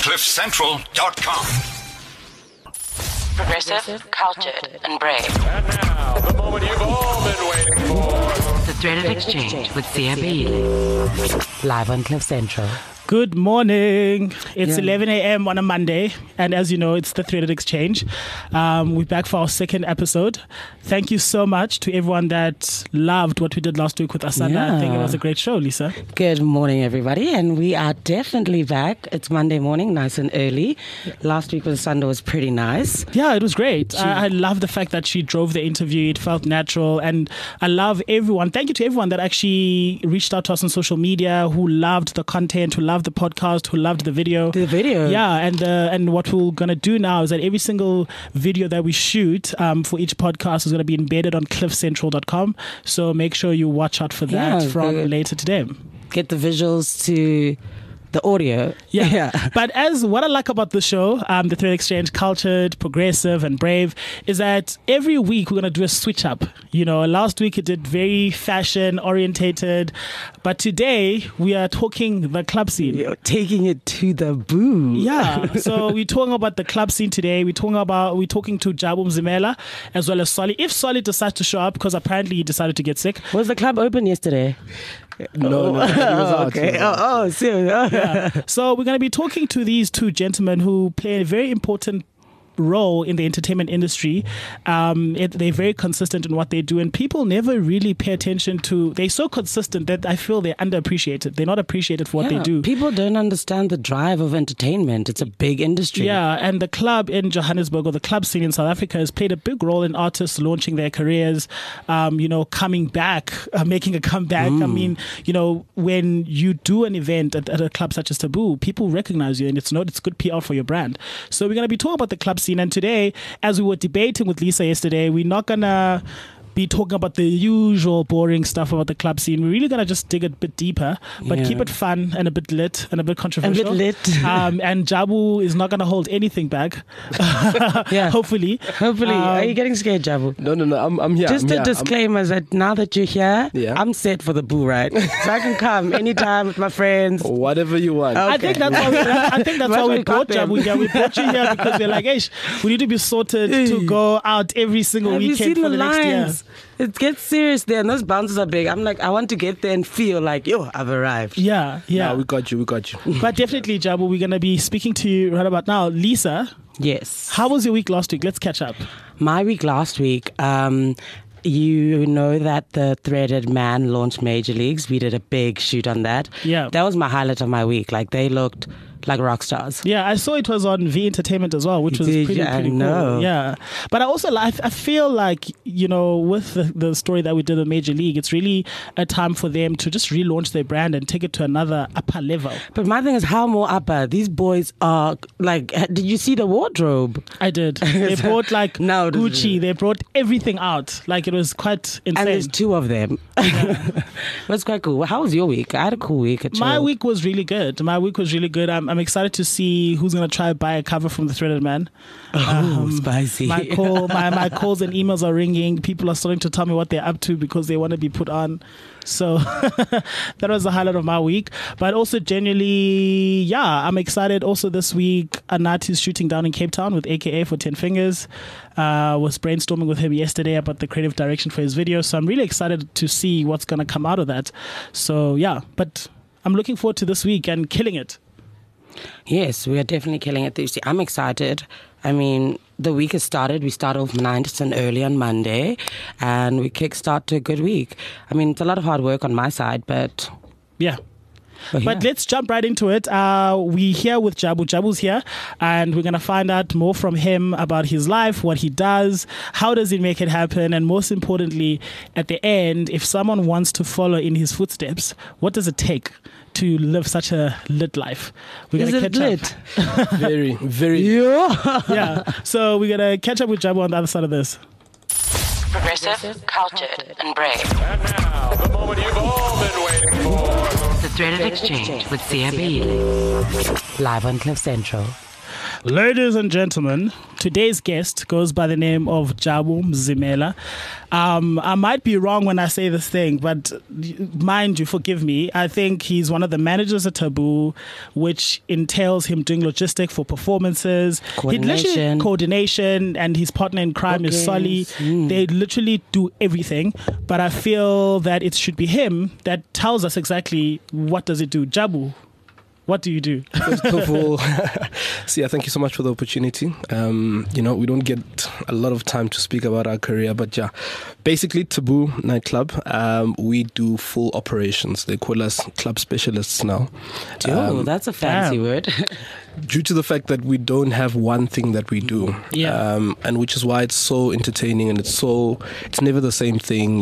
CliffCentral.com. Progressive, cultured, and brave. And now, the moment you've all been waiting for. The Threaded Exchange with Sia Bailey. Live on Cliff Central. Good morning. It's 11 a.m. on a Monday, and as you know, it's the Threaded Exchange. We're back for our second episode. Thank you so much to everyone that loved what we did last week with Asanda. Yeah. I think it was a great show, Lisa. Good morning, everybody, and we are definitely back. It's Monday morning, nice and early. Last week with Asanda was pretty nice. Yeah, it was great. I love the fact that she drove the interview. It felt natural, and I love everyone. Thank you to everyone that actually reached out to us on social media, who loved the content, who loved the podcast, who loved the video. Yeah, and what we're going to do now is that every single video that we shoot for each podcast is going to be embedded on cliffcentral.com. So make sure you watch out for that from later today. Get the visuals to the audio. Yeah. But as what I like about the show, the Thread Exchange, cultured, progressive, and brave, is that every week we're going to do a switch up. You know, last week it did very fashion orientated, but today we are talking the club scene. You're taking it to the boo. Yeah. So we're talking about the club scene today. We're talking to Jabu Mzimela as well as Solly. If Solly decides to show up, because apparently he decided to get sick. Was the club open yesterday? No, he was out. Okay. Serious. Yeah. So we're going to be talking to these two gentlemen who play a very important role in the entertainment industry. They're very consistent in what they do, and people never really pay attention to. They're so consistent that I feel they're underappreciated. They're not appreciated for what they do. People don't understand the drive of entertainment. It's a big industry. Yeah, and the club in Johannesburg, or the club scene in South Africa, has played a big role in artists launching their careers, coming back, making a comeback. I mean, when you do an event at a club such as Taboo, people recognize you, and it's good PR for your brand. So we're going to be talking about the club scene, and today, as we were debating with Lisa yesterday, we're not gonna be talking about the usual boring stuff about the club scene. We're really gonna just dig a bit deeper, but keep it fun and a bit lit and a bit controversial. And Jabu is not gonna hold anything back. Hopefully. Are you getting scared, Jabu? No, I'm here. Just a disclaimer that now that you're here, I'm set for the boo ride. So I can come anytime with my friends. Whatever you want. Okay. I think that's why we brought Jabu here. We brought you here because we're like, we need to be sorted to go out every single weekend for the next year. It gets serious there, and those bounces are big. I'm like, I want to get there and feel like, I've arrived. Yeah. No, we got you. But definitely, Jabu, we're going to be speaking to you right about now. Lisa. Yes. How was your week last week? Let's catch up. My week last week, you know that the Threaded Man launched Major Leagues. We did a big shoot on that. Yeah. That was my highlight of my week. Like, they looked like rock stars. Yeah, I saw it was on V Entertainment as well, which was pretty cool. Yeah, but I also I feel like, with the story that we did in Major League, it's really a time for them to just relaunch their brand and take it to another upper level. But my thing is, how more upper? These boys are like, did you see the wardrobe? I did. They brought Gucci. They brought everything out. Like, it was quite insane. And there's two of them. It was quite cool. How was your week? I had a cool week. My week was really good. I'm excited to see who's going to try to buy a cover from the Threaded Man. Spicy. My calls and emails are ringing. People are starting to tell me what they're up to because they want to be put on. So that was the highlight of my week. But also genuinely, I'm excited. Also this week, Anat is shooting down in Cape Town with AKA for 10 Fingers. Was brainstorming with him yesterday about the creative direction for his video. So I'm really excited to see what's going to come out of that. So but I'm looking forward to this week and killing it. Yes, we are definitely killing it this year. I'm excited. I mean, the week has started. We start off nice and early on Monday, and we kickstart to a good week. I mean, it's a lot of hard work on my side, but... Yeah. But let's jump right into it. We're here with Jabu. Jabu's here, and we're going to find out more from him about his life, what he does, how does he make it happen, and most importantly, at the end, if someone wants to follow in his footsteps, what does it take to live such a lit life? We're going to catch up. Very, very. Yeah. So we're going to catch up with Jabu on the other side of this. Progressive, cultured, and brave. And now, the moment you've all been waiting for. The Threaded Exchange with Sia Bailey. Live on Cliff Central. Ladies and gentlemen, today's guest goes by the name of Jabu Mzimela. I might be wrong when I say this thing, but mind you, forgive me. I think he's one of the managers at Taboo, which entails him doing logistics for performances, coordination, and his partner in crime is Solly. They literally do everything, but I feel that it should be him that tells us exactly what does it do. Jabu, what do you do? First of all, Sia, thank you so much for the opportunity. We don't get a lot of time to speak about our career, but yeah, basically Taboo nightclub, we do full operations. They call us club specialists now. That's a fancy word. Due to the fact that we don't have one thing that we do, and which is why it's so entertaining and it's never the same thing,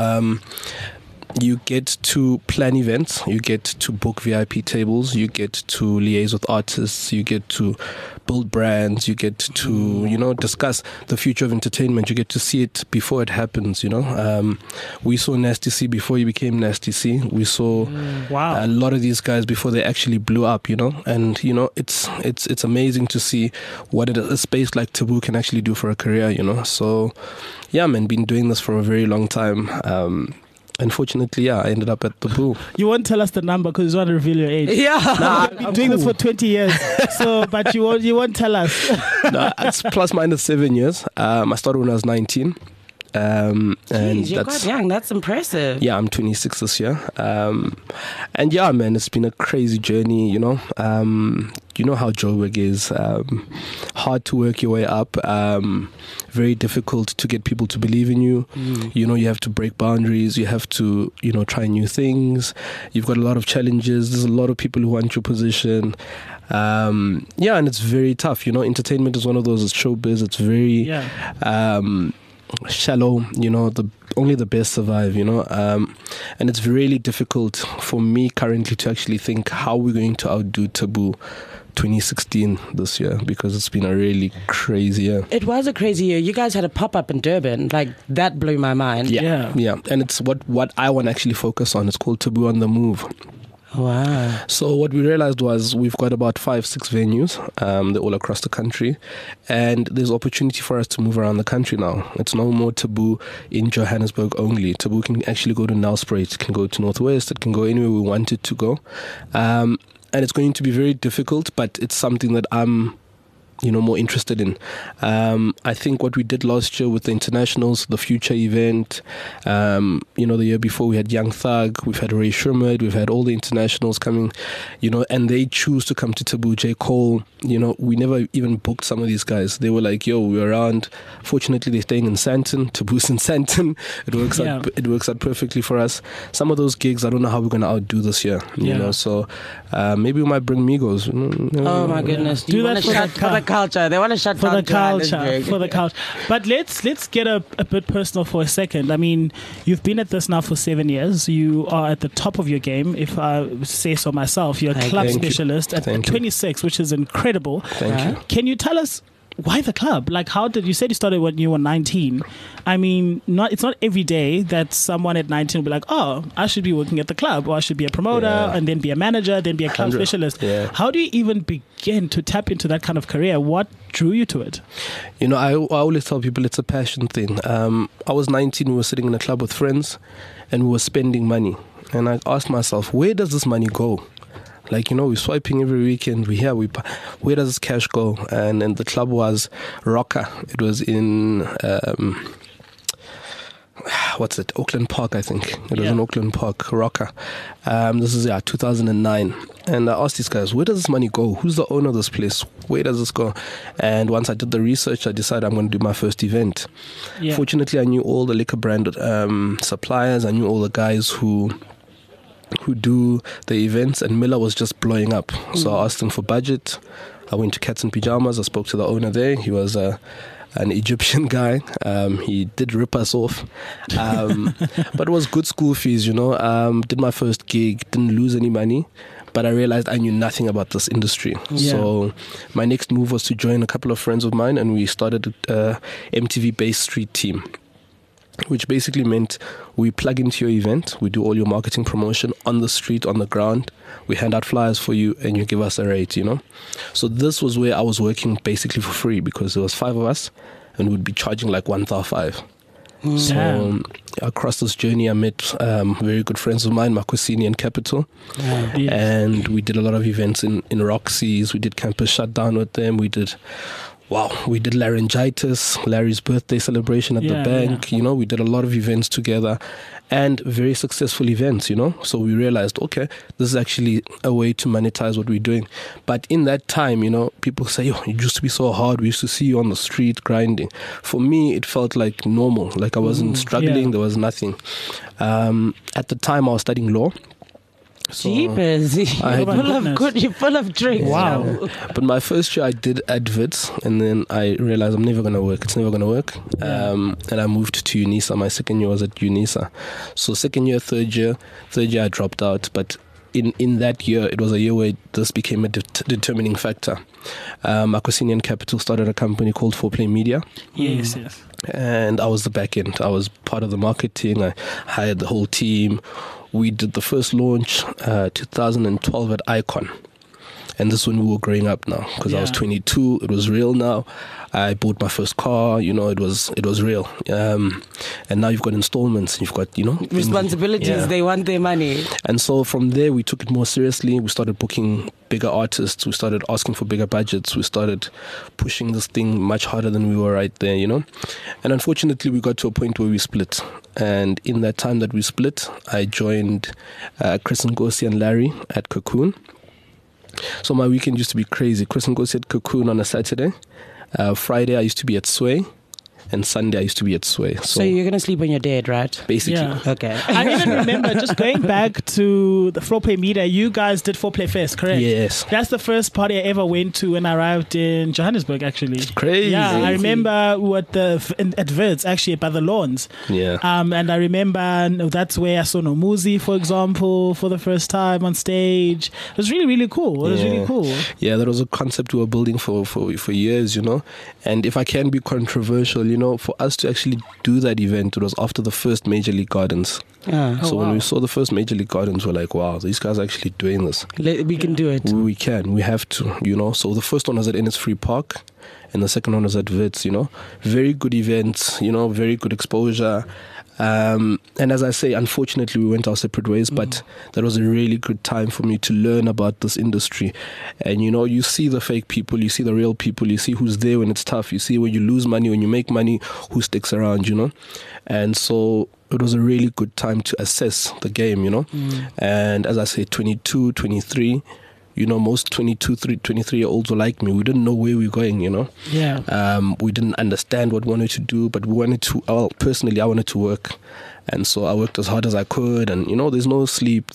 you get to plan events, you get to book VIP tables, you get to liaise with artists, you get to build brands, you get to, discuss the future of entertainment. You get to see it before it happens, We saw Nasty C before he became Nasty C. We saw a lot of these guys before they actually blew up, And, it's amazing to see what a space like Taboo can actually do for a career, So, yeah, man, been doing this for a very long time. Unfortunately, I ended up at Taboo. You won't tell us the number because you want to reveal your age. Yeah. I've been doing this for 20 years. But you won't tell us. No, it's plus minus 7 years. I started when I was 19. Jeez, you're quite young. That's impressive. Yeah, I'm 26 this year. And yeah, man, it's been a crazy journey, You know how Joburg is. Hard to work your way up. Very difficult to get people to believe in you. You have to break boundaries. You have to, try new things. You've got a lot of challenges. There's a lot of people who want your position. And it's very tough. Entertainment is one of those. It's showbiz. It's very shallow. Only the best survive. And it's really difficult for me currently to actually think how we're going to outdo Taboo 2016 this year, because it's been a really crazy year. It was a crazy year. You guys had a pop-up in Durban. That blew my mind. Yeah. And it's what I want to actually focus on. It's called Taboo on the Move. Wow. So what we realized was we've got about 5-6 venues. They're all across the country, and there's opportunity for us to move around the country now. It's no more Taboo in Johannesburg only. Taboo can actually go to Nelspruit, it can go to Northwest, it can go anywhere we want it to go. And it's going to be very difficult, but it's something that I'm more interested in. I think what we did last year with the internationals, the Future event, the year before we had Young Thug, we've had Ray Shermad, we've had all the internationals coming, and they choose to come to Taboo. J. Cole, we never even booked some of these guys. They were like, we're around. Fortunately, they're staying in Sandton. Taboo's in Sandton. It works out perfectly for us. Some of those gigs, I don't know how we're going to outdo this year, so maybe we might bring Migos. Oh my goodness. Do that for the culture. They want to shut down for the culture. But let's get a bit personal for a second. I mean, you've been at this now for 7 years. You are at the top of your game, if I say so myself. You're a club specialist at 26, which is incredible. Thank you. Can you tell us why the club? How did you said you started when you were 19? I mean, it's not every day that someone at 19 will be like, oh, I should be working at the club, or I should be a promoter, and then be a manager, then be a club specialist. Yeah. How do you even begin to tap into that kind of career? What drew you to it? I always tell people it's a passion thing. I was 19, we were sitting in a club with friends, and we were spending money. And I asked myself, where does this money go? We're swiping every weekend. Where does this cash go? And the club was Rocker. It was in Auckland Park, I think. It was in Auckland Park, Rocker. This is 2009. And I asked these guys, where does this money go? Who's the owner of this place? Where does this go? And once I did the research, I decided I'm going to do my first event. Yeah. Fortunately, I knew all the liquor brand suppliers. I knew all the guys who do the events, and Miller was just blowing up. So I asked him for budget. I went to Cats and Pyjamas. I spoke to the owner there. He was an Egyptian guy. He did rip us off, but it was good school fees, Did my first gig, didn't lose any money, but I realized I knew nothing about this industry. So my next move was to join a couple of friends of mine, and we started a MTV Bay Street team. which basically meant we plug into your event, we do all your marketing promotion on the street, on the ground, we hand out flyers for you, and you give us a rate, you know. So this was where I was working basically for free, because there was 5 of us and we'd be charging like 1,500. So across this journey, I met very good friends of mine, Makosini and Capital. And we did a lot of events in Roxy's. We did Campus Shutdown with them. We did Laryngitis, Larry's birthday celebration at the bank. You know, we did a lot of events together, and very successful events, you know. So we realized, okay, this is actually a way to monetize what we're doing. But in that time, you know, people say, oh, it used to be so hard. We used to see you on the street grinding. For me, it felt like normal. Like I wasn't struggling. There was nothing. At the time, I was studying law. So Jeepers. You're full of drinks. Wow. But my first year I did adverts, and then I realized I'm never going to work. It's never going to work. And I moved to UNISA. My second year was at UNISA. So second year, third year I dropped out. But in that year, it was a year where this became a determining factor. Makosini and Capital started a company called 4Play Media. Yes. And I was the back end. I was part of the marketing. I hired the whole team. We did the first launch 2012 at Icon. And this is when we were growing up now, because I was 22. It was real now. I bought my first car. You know, it was real. And now you've got installments. You've got, you know, responsibilities. They want their money. And so from there, we took it more seriously. We started booking bigger artists. We started asking for bigger budgets. We started pushing this thing much harder than we were right there, you know. And unfortunately, we got to a point where we split. And in that time that we split, I joined Chris Ngosi and Larry at Cocoon. So my weekend used to be crazy. Chris Ngosi at Cocoon on a Saturday. Friday, I used to be at Sway. And Sunday, I used to be at Sway. So you're going to sleep when you're dead, right? Basically. Yeah. Okay. I even remember just going back to the 4Play Media, you guys did 4Play Fest, correct? Yes. That's the first party I ever went to when I arrived in Johannesburg, actually. Crazy. Yeah, I remember at Wits, actually, by the lawns. Yeah. And I remember that's where I saw Nomuzi, for example, for the first time on stage. It was really, really cool. It was really cool. Yeah, that was a concept we were building for years, you know. And if I can be controversial, you know, for us to actually do that event, it was after the first Major League Gardens. So when we saw the first Major League Gardens, we're like, wow, these guys are actually doing this. We can do it. We can. We have to, you know. So the first one was at Innisfree Park, and the second one was at Wits, you know. Very good events, you know, very good exposure. And as I say, unfortunately, we went our separate ways, but that was a really good time for me to learn about this industry. And, you know, you see the fake people, you see the real people, you see who's there when it's tough, you see when you lose money, when you make money, who sticks around, you know. And so it was a really good time to assess the game, you know. And as I say, 22, 23, you know, most 22, 23-year-olds were like me. We didn't know where we were going, you know. Yeah. We didn't understand what we wanted to do, but we wanted to, well, personally, I wanted to work. And so I worked as hard as I could. And, you know, there's no sleep,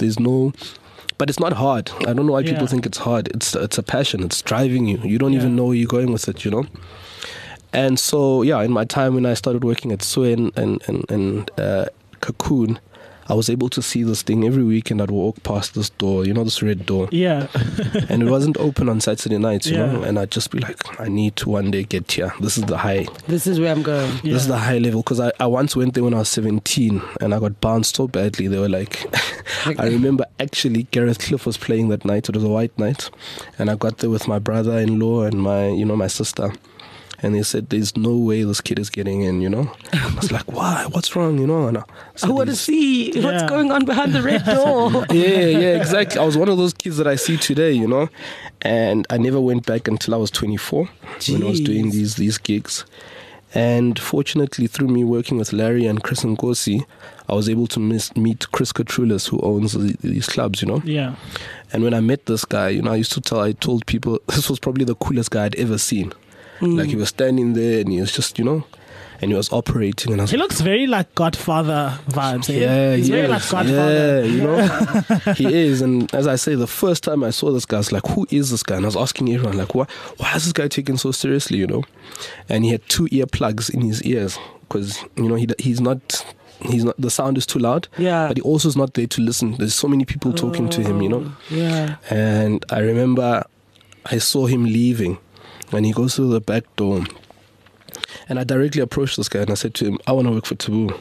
but it's not hard. I don't know why people think it's hard. It's a passion. It's driving you. You don't even know where you're going with it, you know. And so, yeah, in my time when I started working at Sway and Cocoon, I was able to see this thing every weekend. I'd walk past this door, you know, this red door. Yeah. And it wasn't open on Saturday nights, you know. And I'd just be like, I need to one day get here. This is the high. This is where I'm going. This is the high level. Because I once went there when I was 17 and I got bounced so badly. They were like, I remember actually Gareth Cliff was playing that night. It was a white night. And I got there with my brother-in-law and my sister. And they said, there's no way this kid is getting in, you know. I was like, why? What's wrong, you know? And I want to see what's going on behind the red door. Yeah, exactly. I was one of those kids that I see today, you know. And I never went back until I was 24 when I was doing these gigs. And fortunately, through me working with Larry and Chris Ngosi, I was able to meet Chris Katrulis, who owns these clubs, you know. Yeah. And when I met this guy, you know, I told people this was probably the coolest guy I'd ever seen. Like he was standing there and he was just, you know, and he was operating. And I was he looks very like Godfather vibes. Yeah, he's very like Godfather. Yeah, you know, he is. And as I say, the first time I saw this guy, I was like, who is this guy? And I was asking everyone, like, why is this guy taken so seriously, you know? And he had 2 earplugs in his ears because, you know, he's not, the sound is too loud. Yeah. But he also is not there to listen. There's so many people talking to him, you know? Yeah. And I remember I saw him leaving. And he goes through the back door. And I directly approached this guy and I said to him, I want to work for Taboo.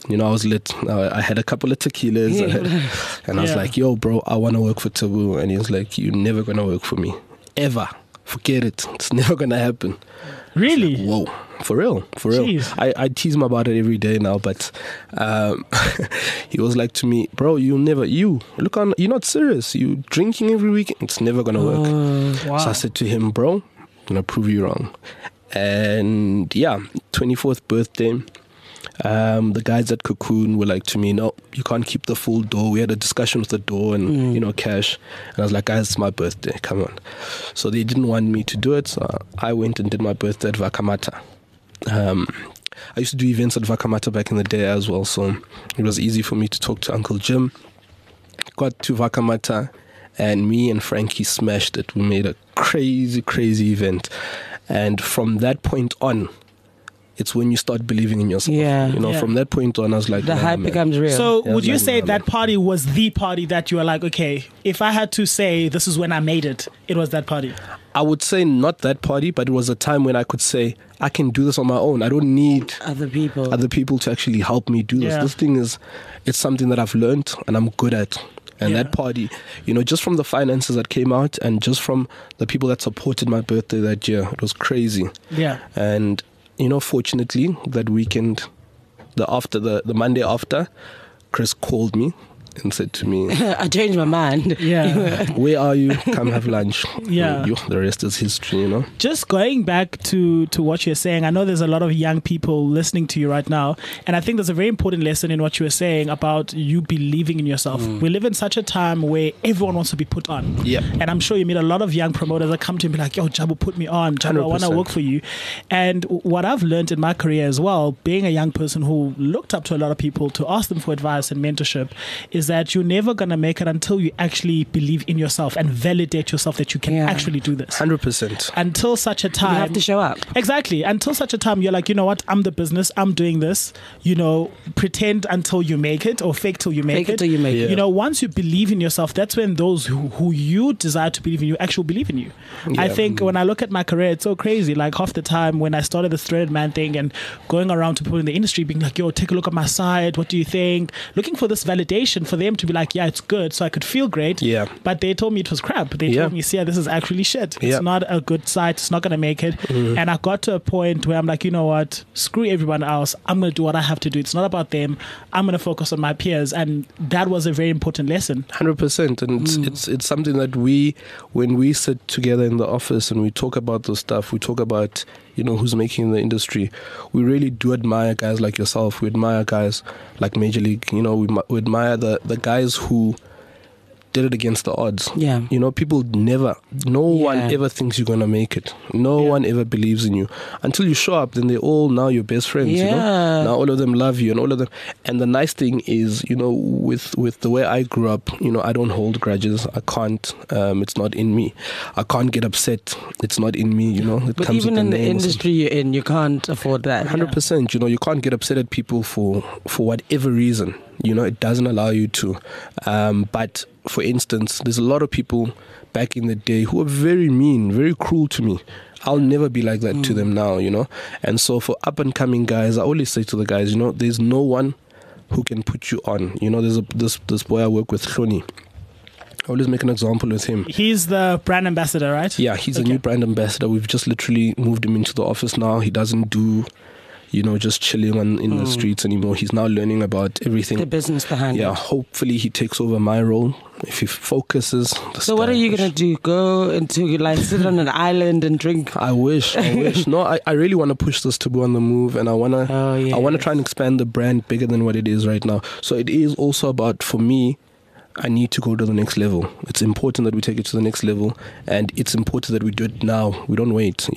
You know, I was lit. I had a couple of tequilas, and I was like, "Yo, bro, I want to work for Taboo." And he was like, "You're never gonna work for me, ever. Forget it. It's never gonna happen." Really? Whoa, for real. Jeez. I tease him about it every day now, but he was like to me, "Bro, you're not serious. You drinking every weekend. It's never gonna work." Wow. So I said to him, "Bro, I'm gonna prove you wrong." And yeah, 24th birthday. The guys at Cocoon were like to me, "No, you can't keep the full door." We had a discussion with the door and cash, and I was like, "Guys, it's my birthday, come on." So they didn't want me to do it, so I went and did my birthday at Vakamata. I used to do events at Vakamata back in the day as well, so it was easy for me to talk to Uncle Jim. Got to Vakamata, and me and Frankie smashed it. We made a crazy event, and from that point on, it's when you start believing in yourself. Yeah. From that point on, I was like, The hype becomes real. So Yeah, would you man, say man. that party was the party that you were like, okay, if I had to say this is when I made it, it was that party? I would say not that party, but it was a time when I could say, I can do this on my own. I don't need Other people. other people to actually help me do this. Yeah. This thing it's something that I've learned and I'm good at. And Yeah. that party, just from the finances that came out and just from the people that supported my birthday that year, it was crazy. Yeah. And fortunately, that weekend, the Monday after, Chris called me and said to me, I changed my mind. Yeah. "Where are you? Come have lunch." Yeah. The rest is history, Just going back to what you're saying, I know there's a lot of young people listening to you right now, and I think there's a very important lesson in what you were saying about you believing in yourself. We live in such a time where everyone wants to be put on. Yeah. And I'm sure you meet a lot of young promoters that come to you and be like, "Yo, Jabu, put me on. Jabu, I want to 100%. work for you." And what I've learned in my career as well, being a young person who looked up to a lot of people to ask them for advice and mentorship, is that you're never going to make it until you actually believe in yourself and validate yourself that you can Yeah. actually do this. 100%. Until such a You time, have to show up. Exactly. Until such a time, you're like, you know what? I'm the business. I'm doing this. Pretend until you make it, or fake till you make Fake it till you make it. Yeah. Once you believe in yourself, that's when those who you desire to believe in you actually believe in you. I Yeah. think when I look at my career, it's so crazy. Like half the time when I started the Threaded Man thing and going around to people in the industry being like, "Yo, take a look at my site. What do you think?" Looking for this validation for them to be like, "Yeah, it's good," so I could feel great. Yeah. But they told me it was crap. They Yeah. told me, "See, this is actually shit. It's Yeah. not a good site. It's not going to make it." And I got to a point where I'm like, you know what? Screw everyone else. I'm going to do what I have to do. It's not about them. I'm going to focus on my peers. And that was a very important lesson. 100%, and it's something that when we sit together in the office and we talk about this stuff, we talk about who's making the industry. We really do admire guys like yourself. We admire guys like Major League. We admire the guys who did it against the odds. Yeah. People no one ever thinks you're gonna make it. No one ever believes in you until you show up. Then they all now your best friends. Yeah. Now all of them love you, and all of them. And the nice thing is, with the way I grew up, I don't hold grudges. I can't. It's not in me. I can't get upset. It's not in me. It But comes even with in the name or something. industry you're in, you can't afford that. 100%. You can't get upset at people for whatever reason. It doesn't allow you to. But for instance, there's a lot of people back in the day who were very mean, very cruel to me. I'll never be like that to them now, And so for up and coming guys, I always say to the guys, there's no one who can put you on. There's this boy I work with, Hloni. I always make an example with him. He's the brand ambassador, right? Yeah, he's a new brand ambassador. We've just literally moved him into the office now. He doesn't do, just chilling in the streets anymore. He's now learning about everything. The business behind Yeah, it. hopefully he takes over my role if he focuses. So what are you going to do? Go into sit on an island and drink? I wish. No, I really want to push this Taboo on the Move, and I want to I want to try and expand the brand bigger than what it is right now. So it is also about, for me, I need to go to the next level. It's important that we take it to the next level, and it's important that we do it now. We don't wait,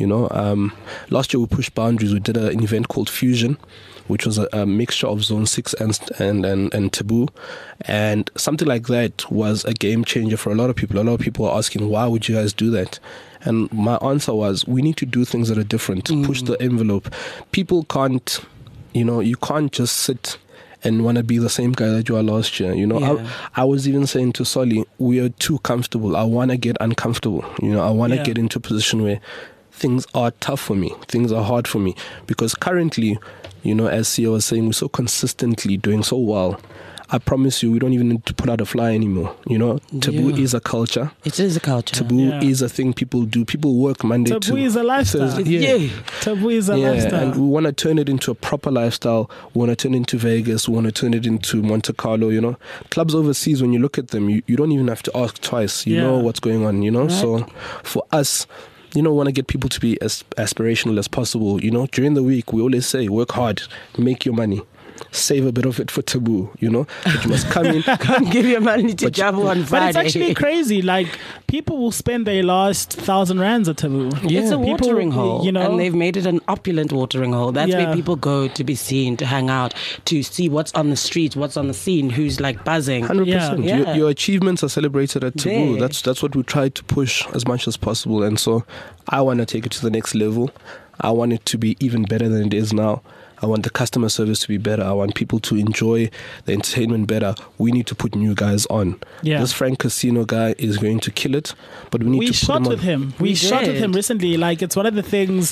Last year we pushed boundaries. We did an event called Fusion, which was a mixture of Zone 6 and Taboo. And something like that was a game changer for a lot of people. A lot of people are asking, why would you guys do that? And my answer was, we need to do things that are different, push the envelope. People can't, you can't just sit and want to be the same guy that you are last year. I was even saying to Solly, we are too comfortable. I want to get uncomfortable. I want to get into a position where things are tough for me. Things are hard for me because currently, you know, as CEO was saying, we're so consistently doing so well. I promise you, we don't even need to put out a fly anymore. You know, taboo is a culture. It is a culture. Taboo is a thing people do. People work Monday to Taboo is a lifestyle. Thursday. Taboo is a lifestyle. And we want to turn it into a proper lifestyle. We want to turn it into Vegas. We want to turn it into Monte Carlo, you know. Clubs overseas, when you look at them, you don't even have to ask twice. You know what's going on, you know. Right. So for us, you know, want to get people to be as aspirational as possible. You know, during the week, we always say, work hard, make your money. Save a bit of it for taboo, you know. But you must come in, come give your money to Jabu on Friday. But it's actually crazy. Like, people will spend their last 1,000 rands at taboo. Yeah. It's a watering hole, you know, and they've made it an opulent watering hole. That's where people go to be seen, to hang out, to see what's on the street, what's on the scene, who's like buzzing. 100%. Yeah. Your achievements are celebrated at taboo. There. That's what we try to push as much as possible. And so I want to take it to the next level. I want it to be even better than it is now. I want the customer service to be better. I want people to enjoy the entertainment better. We need to put new guys on. Yeah. This Frank Casino guy is going to kill it, but we need to put him on. We shot with him. We shot with him recently. Like, it's one of the things.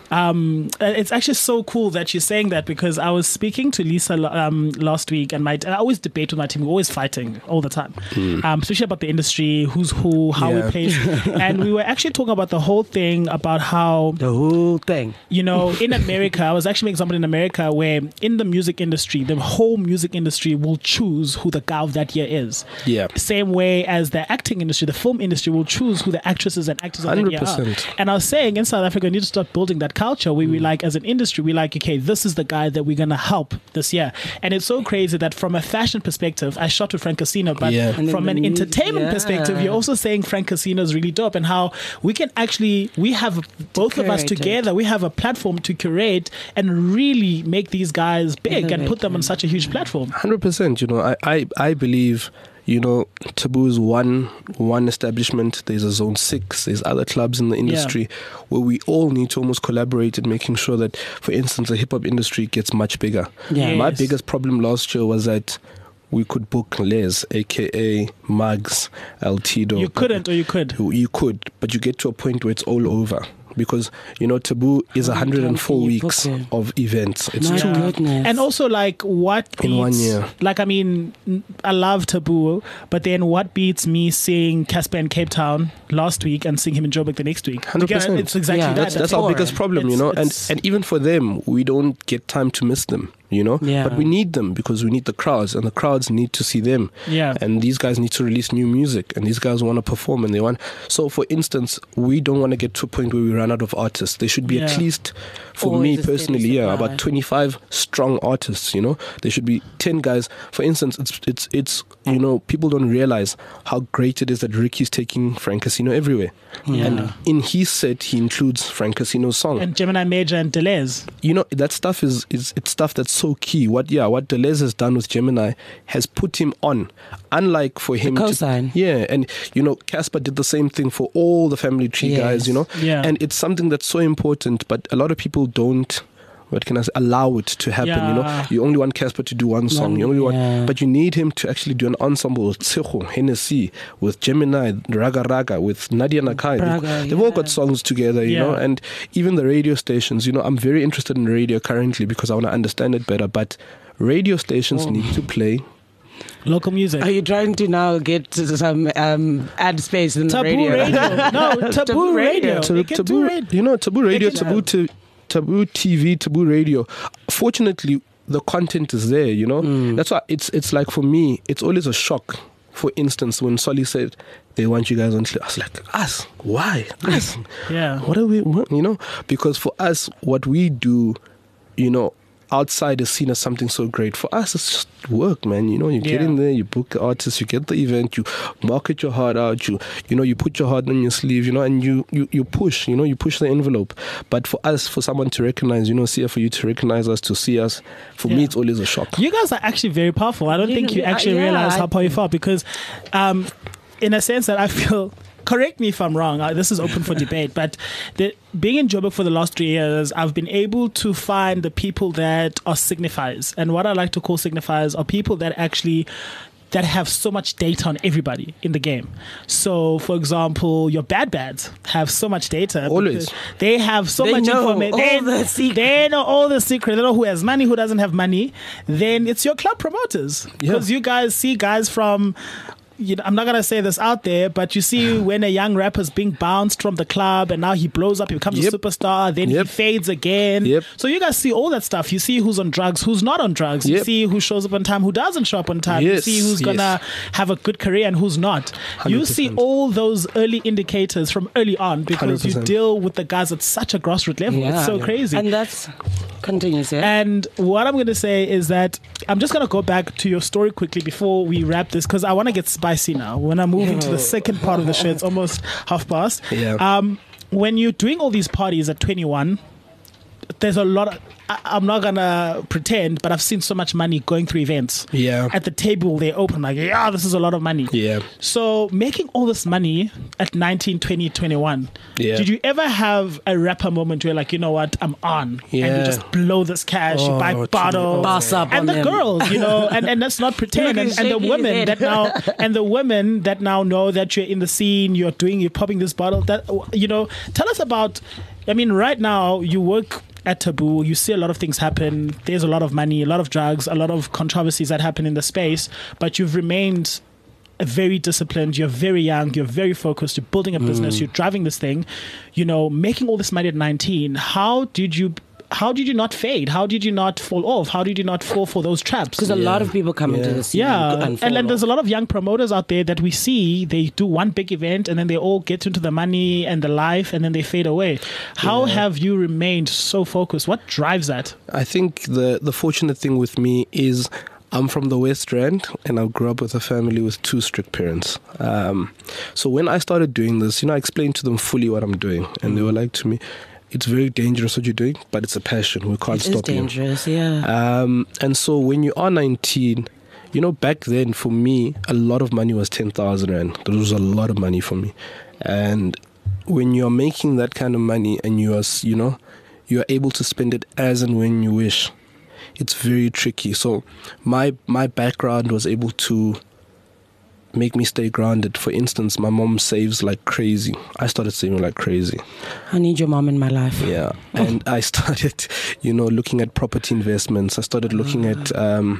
It's actually so cool that you're saying that, because I was speaking to Lisa last week, and I always debate with my team. We're always fighting all the time, especially about the industry, who's who, how we place. And we were actually talking about the whole thing, about how you know, in America, I was actually making something in America where in the music industry, the whole music industry will choose who the guy of that year is. Yeah. Same way as the acting industry, the film industry will choose who the actresses and actors of that year are. And I was saying, in South Africa, we need to start building that culture where we like, as an industry, we like, okay, this is the guy that we're going to help this year. And it's so crazy that from a fashion perspective, I shot with Frank Casino, but from an entertainment perspective, you're also saying Frank Casino is really dope, and how we can actually, we have both of us together, we have a platform to curate and really make these guys big and put them on such a huge platform. 100%. You know, I believe, you know, Taboo is one establishment. There's a Zone 6. There's other clubs in the industry where we all need to almost collaborate in making sure that, for instance, the hip-hop industry gets much bigger. Yes. My biggest problem last year was that we could book Les, a.k.a. Mugs, Altido. You couldn't, or you could? You could, but you get to a point where it's all over. Because, you know, Taboo is 104 weeks of events. It's too goodness. And also, like, what beats, in 1 year? Like, I mean, I love Taboo, but then what beats me seeing Casper in Cape Town last week and seeing him in Joburg the next week? 100%. It's exactly that. That's our biggest problem, you know. And even for them, we don't get time to miss them, you know. Yeah. But we need them because we need the crowds, and the crowds need to see them. Yeah. And these guys need to release new music, and these guys want to perform, and they want. So, for instance, we don't want to get to a point where we run out of artists. There should be at least, for me personally, about 25 strong artists. You know, there should be 10 guys. For instance, it's you know, people don't realize how great it is that Ricky's taking Frank Casino everywhere. Yeah. And in his set, he includes Frank Casino's song and Gemini Major and Deleuze. You know, that stuff is it's stuff that's so key. What Deleuze has done with Gemini has put him on. Unlike for him the cosign. And you know, Casper did the same thing for all the Family Tree guys, you know. Yeah. And it's something that's so important, but a lot of people don't, what can I say, allow it to happen, you know. You only want Casper to do one song. You only want, but you need him to actually do an ensemble with Tseho, Hennessy, with Gemini, Raga Raga, with Nadia Nakai. They've all got songs together, you know. And even the radio stations, you know, I'm very interested in radio currently because I want to understand it better, but radio stations need to play local music. Are you trying to now get some ad space in the radio? No, Taboo Radio. Taboo Radio. You know, Taboo Radio, Taboo TV, Taboo Radio. Fortunately, the content is there, you know. That's why it's like, for me, it's always a shock. For instance, when Solly said they want you guys on, I was like, us? Why? Us? What are we, you know? Because for us, what we do, you know, outside is seen as something so great. For us, it's just work, man. You know, you get in there, you book the artists, you get the event, you market your heart out, you know, you put your heart on your sleeve, you know, and you push, you know, you push the envelope. But for us, for someone to recognize, you know, for you to recognize us, to see us, for me, it's always a shock. You guys are actually very powerful. I don't think you actually realize how powerful you are, because in a sense that I feel, correct me if I'm wrong, this is open for debate, but being in Joburg for the last 3 years, I've been able to find the people that are signifiers. And what I like to call signifiers are people that actually that have so much data on everybody in the game. So, for example, your bads have so much data. Always. They have so much information. They know all the secrets. They know who has money, who doesn't have money. Then it's your club promoters. Because you guys see guys from... I'm not going to say this out there, but you see when a young rapper is being bounced from the club and now he blows up, he becomes a superstar, then he fades again. So you guys see all that stuff. You see who's on drugs, who's not on drugs. You see who shows up on time, who doesn't show up on time. You see who's going to have a good career and who's not. 100%. You see all those early indicators from early on because 100%. You deal with the guys at such a grassroots level. It's so crazy. And that's continuous. And what I'm going to say is that I'm just going to go back to your story quickly before we wrap this because I want to get spicy now. When I move into the second part of the show, it's almost past. When you're doing all these parties at 21, there's a lot of... I'm not gonna pretend, but I've seen so much money going through events. At the table, they open like, this is a lot of money. So making all this money at 19, 20, 21, did you ever have a rapper moment where like, you know what, I'm on, and you just blow this cash, you buy bottles, boss up and on the them. Girls, and let's not pretend, and the women that now know that you're in the scene, you're popping this bottle. That tell us about. I mean, right now you work at Taboo, you see a lot of things happen. There's a lot of money, a lot of drugs, a lot of controversies that happen in the space, but you've remained very disciplined. You're very young, you're very focused, you're building a business, you're driving this thing, making all this money at 19. How did you not fade? How did you not fall off? How did you not fall for those traps? Because a lot of people come into the scene and then there's a lot of young promoters out there that we see, they do one big event and then they all get into the money and the life and then they fade away. How have you remained so focused? What drives that? I think the fortunate thing with me is I'm from the West Rand and I grew up with a family with 2 strict parents. So when I started doing this, I explained to them fully what I'm doing and they were like to me, it's very dangerous what you're doing, but it's a passion. We can't stop you. It's dangerous, yeah. And so when you are 19, back then for me, a lot of money was 10,000 Rand. That was a lot of money for me. And when you're making that kind of money and you are able to spend it as and when you wish, it's very tricky. So my background was able to make me stay grounded. For instance, my mom saves like crazy. I started saving like crazy. I need your mom in my life. Yeah. And I started, looking at property investments. I started looking at,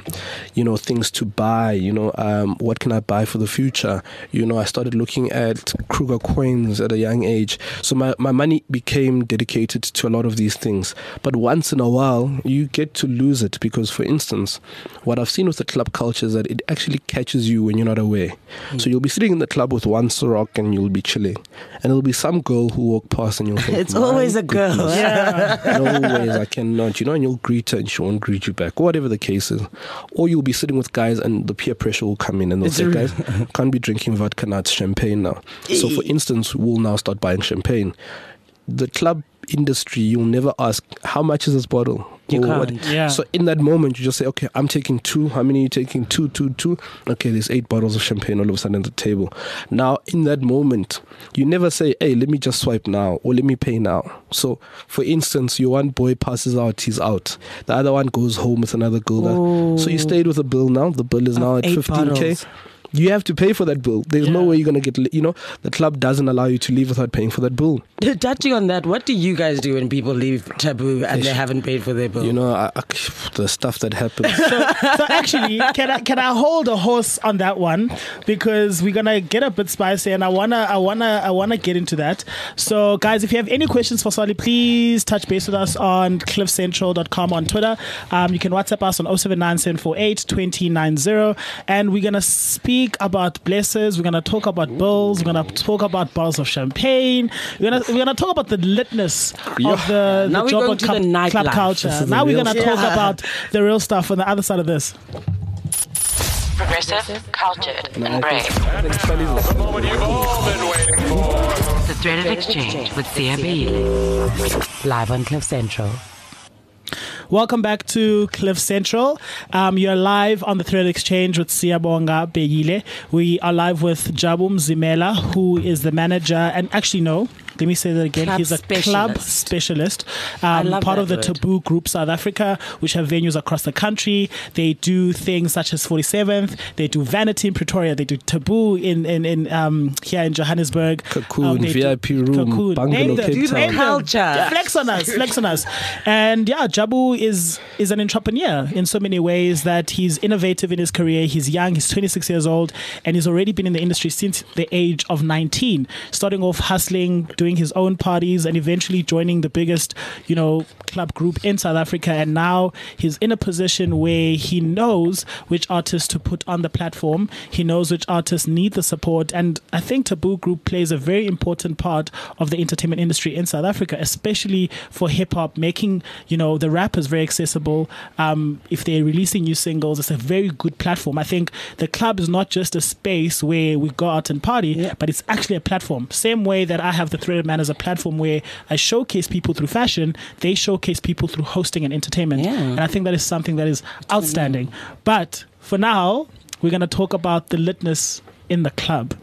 things to buy, what can I buy for the future? I started looking at Kruger coins at a young age. So my money became dedicated to a lot of these things. But once in a while, you get to lose it because, for instance, what I've seen with the club culture is that it actually catches you when you're not aware. So you'll be sitting in the club with one Ciroc and you'll be chilling. And there'll be some girl who walk past and you'll think, it's always a girl. No ways, I cannot. And you'll greet her and she won't greet you back, whatever the case is. Or you'll be sitting with guys and the peer pressure will come in and they'll say, guys, can't be drinking vodka now, it's champagne now. So for instance, we'll now start buying champagne. The club industry, you'll never ask, how much is this bottle? You can't. So in that moment, you just say, okay, I'm taking 2. How many are you taking? 2. Okay, there's 8 bottles of champagne all of a sudden at the table. Now, in that moment, you never say, hey, let me just swipe now or let me pay now. So, for instance, your one boy passes out, he's out. The other one goes home with another girl. So you stayed with a bill now. The bill is now at 15K. Bottles. You have to pay for that bill. There's no way you're going to get, the club doesn't allow you to leave without paying for that bill. Touching on that, what do you guys do when people leave Taboo and they haven't paid for their bill? The stuff that happens. So actually, can I hold a horse on that one? Because we're going to get a bit spicy and I wanna get into that. So guys, if you have any questions for Solly, please touch base with us on cliffcentral.com on Twitter. You can WhatsApp us on 0797482090 and we're going to speak about blessers, we're going to talk about bills, we're going to talk about bottles of champagne, we're going to talk about the litness of the job club culture. Now we're going to talk about the real stuff on the other side of this. Progressive, cultured, and brave. The moment you've all been waiting for. The Threaded Exchange with Sia Beile. Live on Cliff Central. Welcome back to Cliff Central. You're live on the Thread Exchange with Siyabonga Beile. We are live with Jabu Mzimela, who is the manager, and actually no, Let me say that again. Club He's a club specialist. I love part of the that word. Taboo Group South Africa, which have venues across the country. They do things such as 47th. They do Vanity in Pretoria. They do Taboo in here in Johannesburg. Cocoon, They do VIP room, Cocoon. bungalow, Name them. Cape Do Town. the culture. Yeah, flex on us. And yeah, Jabu is an entrepreneur in so many ways that he's innovative in his career. He's young, he's 26 years old, and he's already been in the industry since the age of 19, starting off hustling, doing his own parties, and eventually joining the biggest, club group in South Africa. And now he's in a position where he knows which artists to put on the platform. He knows which artists need the support. And I think Taboo Group plays a very important part of the entertainment industry in South Africa, especially for hip hop, making, the rappers very accessible. If they're releasing new singles, it's a very good platform. I think the club is not just a space where we go out and party, but it's actually a platform. Same way that I have the Threaded Man as a platform where I showcase people through fashion, they showcase people through hosting and entertainment. Yeah. And I think that is something that is outstanding. But for now, we're going to talk about the litness in the club.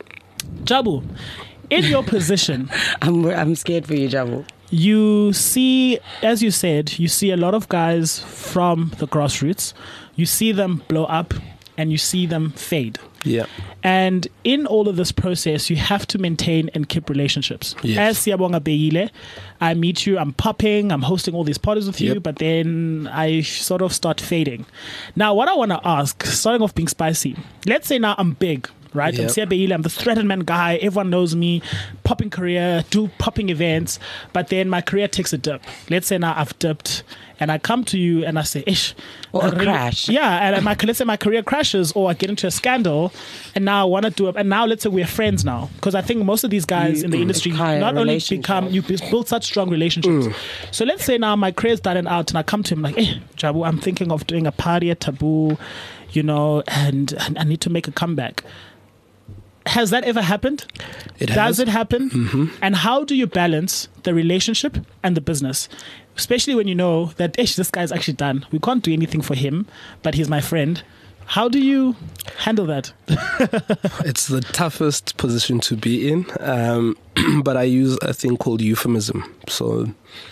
Jabu, in your position, I'm scared for you, Jabu. you see, as you said, you see a lot of guys from the grassroots. You see them blow up and you see them fade. Yeah. And in all of this process, you have to maintain and keep relationships. Yes. As Siyabonga Beile, I meet you, I'm popping, I'm hosting all these parties with you, Yep. but then I sort of start fading. Now, what I want to ask, starting off being spicy, let's say now I'm big, right? Yep. I'm Sia Beile, I'm the Threaded Man guy, everyone knows me, popping career, do popping events, but then my career takes a dip. Let's say now I've dipped, and I come to you and I say, ish. Or a crash. Yeah, and let's say my career crashes or I get into a scandal and now I want to do it. And now let's say we're friends now. Because I think most of these guys in the industry not only you build such strong relationships. So let's say now my career's done and out and I come to him like, hey, Jabu, I'm thinking of doing a party at Taboo, and I need to make a comeback. Has that ever happened? Does it happen? Mm-hmm. And how do you balance the relationship and the business? Especially when you know that this guy's actually done. We can't do anything for him, but he's my friend. How do you handle that? It's the toughest position to be in, but I use a thing called euphemism. So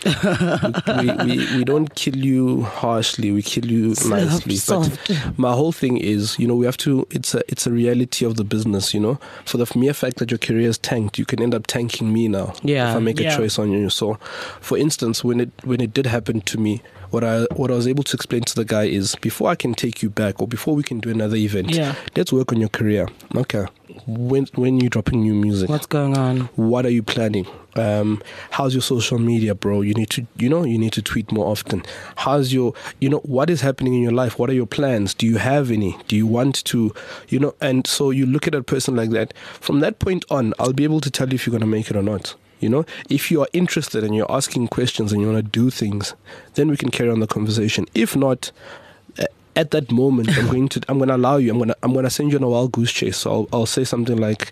we don't kill you harshly, we kill you nicely. Soft. But my whole thing is, we have to. It's a reality of the business. For the mere fact that your career is tanked, you can end up tanking me now. Yeah. If I make a choice on you. So, for instance, when it did happen to me, what I was able to explain to the guy is, before I can take you back or before we can do another event, let's work on your career. Okay. When you dropping new music? What's going on? What are you planning? How's your social media, bro? You need to tweet more often. How's your, what is happening in your life? What are your plans? Do you have any? Do you want to, and so you look at a person like that. From that point on, I'll be able to tell you if you're going to make it or not. If you are interested and you're asking questions and you want to do things, then we can carry on the conversation. If not, at that moment, I'm going to allow you. I'm going to send you on a wild goose chase. So I'll say something like,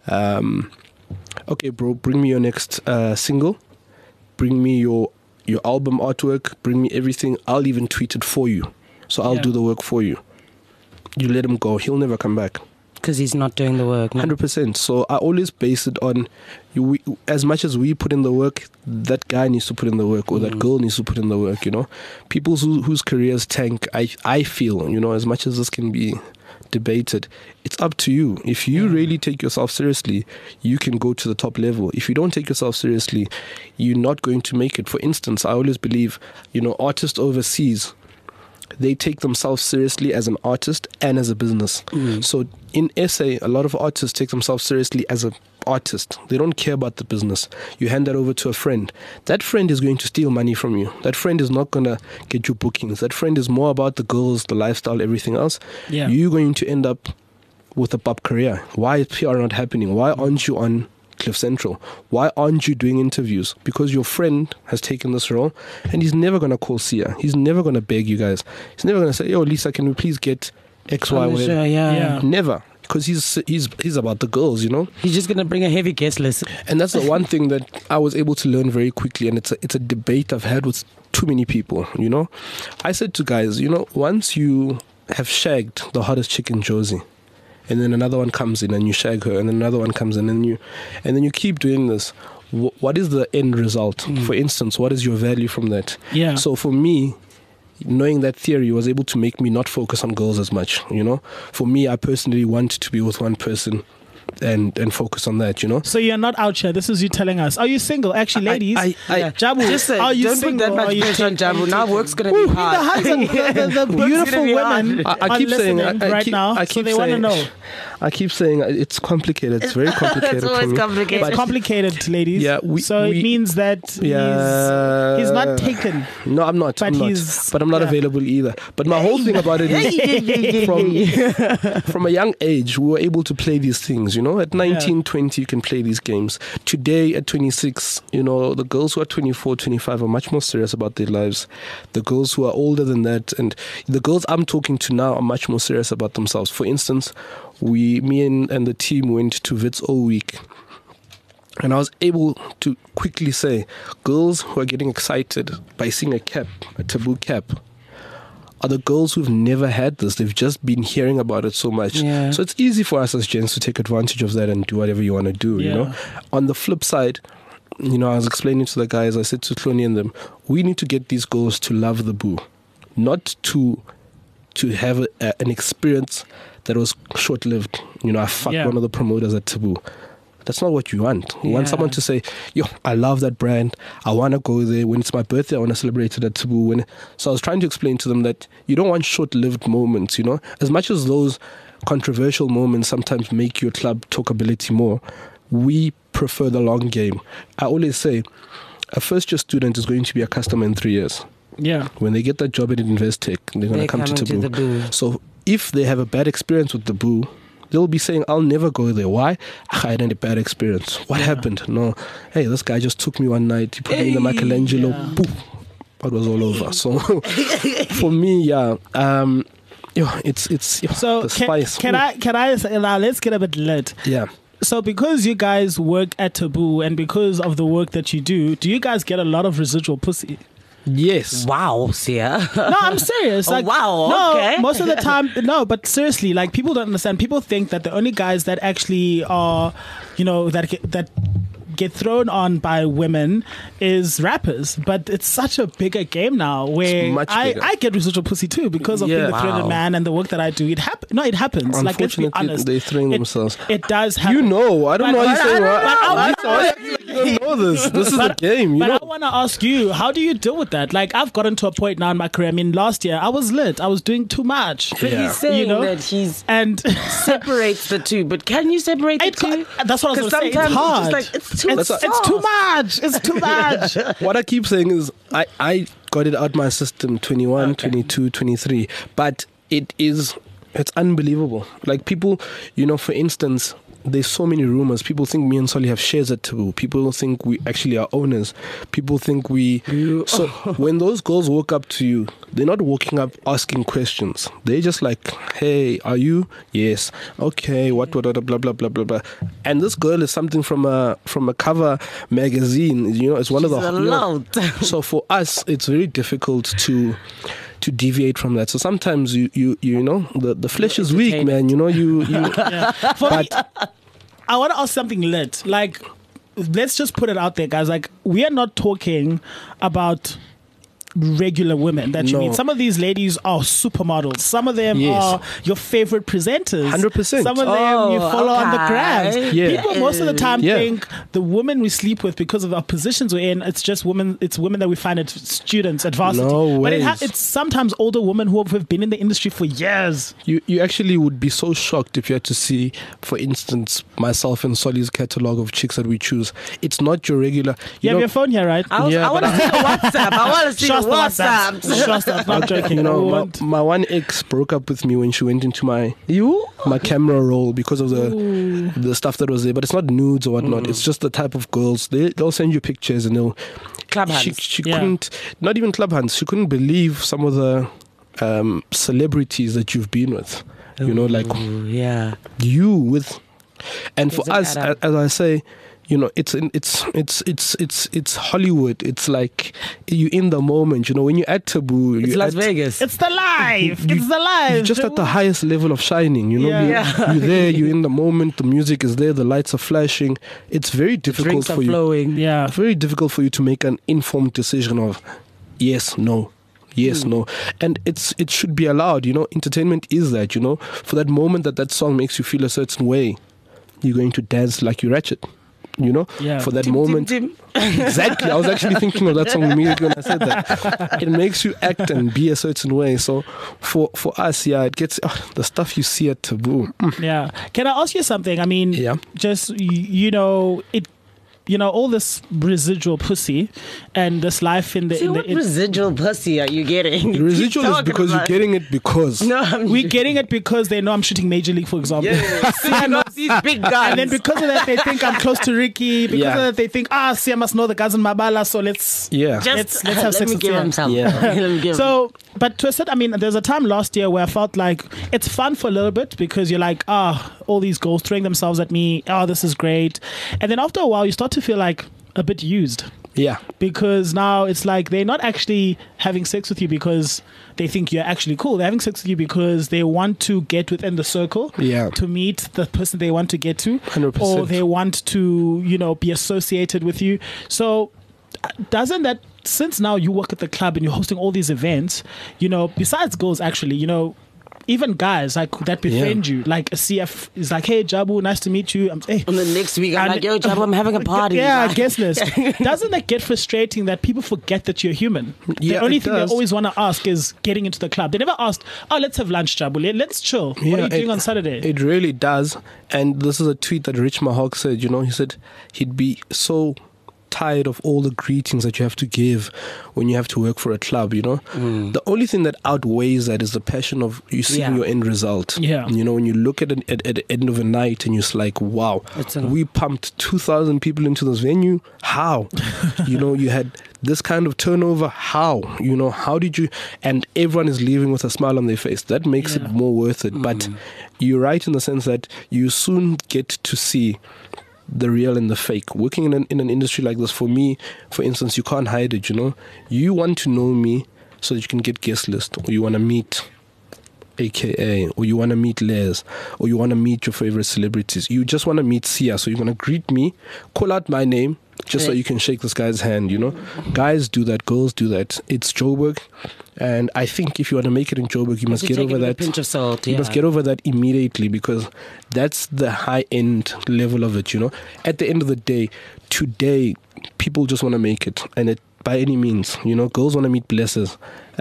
okay, bro, bring me your next single, bring me your album artwork, bring me everything. I'll even tweet it for you. So I'll do the work for you. You let him go. He'll never come back. Because he's not doing the work. No? 100%. So I always base it on as much as we put in the work, that guy needs to put in the work, or that girl needs to put in the work. People whose careers tank, I feel, as much as this can be debated, it's up to you. If you really take yourself seriously, you can go to the top level. If you don't take yourself seriously, you're not going to make it. For instance, I always believe, artists overseas, they take themselves seriously as an artist and as a business. So in SA, a lot of artists take themselves seriously as an artist. They don't care about the business. You hand that over to a friend. That friend is going to steal money from you. That friend is not going to get you bookings. That friend is more about the girls, the lifestyle, everything else. Yeah. You're going to end up with a pop career. Why is PR not happening? Why aren't you on Cliff Central? Why aren't you doing interviews? Because your friend has taken this role and he's never going to call Sia. He's never going to beg you guys. He's never going to say, yo, Lisa, can we please get X, Y, whatever? Sure, yeah. Never. Because he's about the girls, He's just going to bring a heavy guest list. And that's the one thing that I was able to learn very quickly, and it's a debate I've had with too many people, I said to guys, once you have shagged the hottest chick in Josie, and then another one comes in and you shag her, and then another one comes in and you keep doing this, what is the end result? For instance, what is your value from that? Yeah. So for me, knowing that theory was able to make me not focus on girls as much, you know. For me, I personally want to be with one person and focus on that, you know. So you're not out here. This is you telling us. Are you single? Actually, ladies, Jabu, Just are you don't single? put that or are much you pressure on taking- Jabu. Now work's gonna be The hard. hands the beautiful be women hard. I keep are saying, listening right now, I so keep they want to saying, know. I keep saying it's complicated. It's very complicated. It's always for me. complicated. It's complicated, ladies. Yeah, so it means that he's not taken. No, I'm not. But I'm not. he's- But I'm not yeah. available either. But my whole thing about it is from a young age, we were able to play these things. You know, at 19, 20, you can play these games. Today, at 26, you know, the girls who are 24, 25 are much more serious about their lives. The girls who are older than that, and the girls I'm talking to now are much more serious about themselves. For instance, me and the team went to Wits all week. And I was able to quickly say, girls who are getting excited by seeing a taboo cap, are the girls who've never had this. They've just been hearing about it so much. Yeah. So it's easy for us as gents to take advantage of that and do whatever you want to do, you know. On the flip side, you know, I was explaining to the guys, I said to Cloney and them, we need to get these girls to love the boo, not to have an experience that was short-lived. You know, I fucked one of the promoters at Taboo. That's not what you want. You want someone to say, yo, I love that brand. I want to go there. When it's my birthday, I want to celebrate it at Taboo. So I was trying to explain to them that you don't want short-lived moments, you know. As much as those controversial moments sometimes make your club talkability more, we prefer the long game. I always say, a first-year student is going to be a customer in 3 years. Yeah. When they get that job at Investec, they're going to come to the Boo. So if they have a bad experience with the Boo, they'll be saying, I'll never go there. Why? I had a bad experience. What happened? No. Hey, this guy just took me one night. He put me in the Michelangelo. Poof. It was all over. So for me, it's So the spice. can I say, now let's get a bit lit. Yeah. So because you guys work at Taboo and because of the work that you do you guys get a lot of residual pussy? Yes. Wow, Sia. No, I'm serious. Oh, Like, wow, no, okay. most of the time, no, but seriously, like people don't understand. People think that the only guys that actually are, you know, that get thrown on by women is rappers, but it's such a bigger game now where It's much bigger. I get residual pussy too because of being the threaded man and the work that I do. It happens. Like, let's be Unfortunately, honest, they're throwing themselves. It does happen. You know, I don't know how you say But you don't know this. This is the game. You But know. I want to ask you, how do you deal with that? Like, I've gotten to a point now in my career. I mean, last year I was lit. I was doing too much. But he's saying You know? that he's And separates the two. But can you separate the two? that's what I was Because going to say. It's sometimes hard. it's just like, it's too It's too much. It's too much. What I keep saying is I got it out my system 21, 22, 23. But it's unbelievable. Like people, you know, for instance, there's so many rumors. People think me and Solly have shares at Taboo. People think we actually are owners. People think So when those girls walk up to you, they're not walking up asking questions. They're just like, hey, are you? Yes. Okay, what, blah, blah, blah, blah, blah. And this girl is something from a cover magazine. You know, it's one of the... So for us, it's very difficult to deviate from that. So sometimes you know the flesh is weak, man. You know For me, I want to ask something lit. Like, let's just put it out there, guys. Like, we are not talking about regular women that you meet. Some of these ladies are supermodels. Some of them are your favorite presenters. 100%. Some of them you follow on the gram. Yeah. People most of the time think the women we sleep with because of our positions we're in, it's just women. It's women that we find at students at varsity. No but ways. it's sometimes older women who have been in the industry for years. You actually would be so shocked if you had to see, for instance, myself and Solly's catalog of chicks that we choose. It's not your regular. You have your phone here, right? I want to see your WhatsApp. I want to see your WhatsApp. Trust us, not joking. You know, my one ex broke up with me when she went into my camera roll because of the stuff that was there. But it's not nudes or whatnot. It's just the type of girls. They'll send you pictures and they'll... Club hands. She couldn't... Not even club hands. She couldn't believe some of the celebrities that you've been with. You know, like... Yeah. You with... And for Doesn't us, add up. as I say, you know, it's Hollywood. It's like you in the moment. You know, when you're at Taboo, It's Las Vegas. It's the life. It's the life. You're just at the highest level of shining. You know, Yeah. you're there. You're in the moment. The music is there. The lights are flashing. It's very difficult Drinks are for you. flowing. Yeah. Very difficult for you to make an informed decision of yes, no. Yes, no. And it should be allowed, you know. Entertainment is that, you know. For that moment that song makes you feel a certain way, you're going to dance like you're Ratchet, you know. Yeah. For that moment. Exactly. I was actually thinking of that song immediately when I said that. It makes you act and be a certain way. So for us, yeah, it gets the stuff you see at Taboo. Yeah. Can I ask you something? I mean, Yeah. just, you know, all this residual pussy and this life in the... See, what residual pussy are you getting? The residual is Talking because about- you're getting it because. No, we're getting it because they know I'm shooting Major League, for example. See, I got these big guns. And then because of that, they think I'm close to Ricky. Because Yeah. of that, they think, see, I must know the guys in Mabala, so let's... Yeah. Just let's have let sex me with give Sia. him some. Yeah. Let me give him. So, but to a certain, I mean, there's a time last year where I felt like it's fun for a little bit because you're like, all these girls throwing themselves at me. This is great. And then after a while, you start to feel like a bit used. Yeah. Because now it's like they're not actually having sex with you because they think you're actually cool. They're having sex with you because they want to get within the circle, Yeah. to meet the person they want to get to, 100%. or they want to, you know, be associated with you. So doesn't that, since now you work at the club and you're hosting all these events, you know, besides girls actually, you know, even guys like that befriend you, like a CF is like, hey Jabu, nice to meet you. Hey. And the next week, I'm And- like, yo, Jabu, I'm having a party. Yeah, Like- guest list. Doesn't that get frustrating that people forget that you're human? Yeah, the only it thing does. they always want to ask is getting into the club. They never asked, let's have lunch, Jabu. Let's chill. What are you doing on Saturday? It really does. And this is a tweet that Rich Mahawk said, you know, he said he'd be so tired of all the greetings that you have to give when you have to work for a club, you know. The only thing that outweighs that is the passion of you seeing Yeah. your end result. Yeah. You know, when you look at the end of a night and you're just like, wow, we pumped 2,000 people into this venue. How? You know, you had this kind of turnover. How? You know, how did you? And everyone is leaving with a smile on their face. That makes it more worth it. But you're right in the sense that you soon get to see the real and the fake. Working in an industry like this, for me, for instance, you can't hide it, you know. You want to know me so that you can get guest list, or you want to meet AKA, or you want to meet Les, or you want to meet your favorite celebrities. You just want to meet Sia, so you're going to greet me, call out my name, just so you can shake this guy's hand, you know. Guys do that, girls do that. It's Joburg, and I think if you want to make it in Joburg, you must get over that. Pinch of salt, You must get over that immediately, because that's the high end level of it, you know. At the end of the day, today, people just want to make it, and it by any means, you know. Girls want to meet blessers,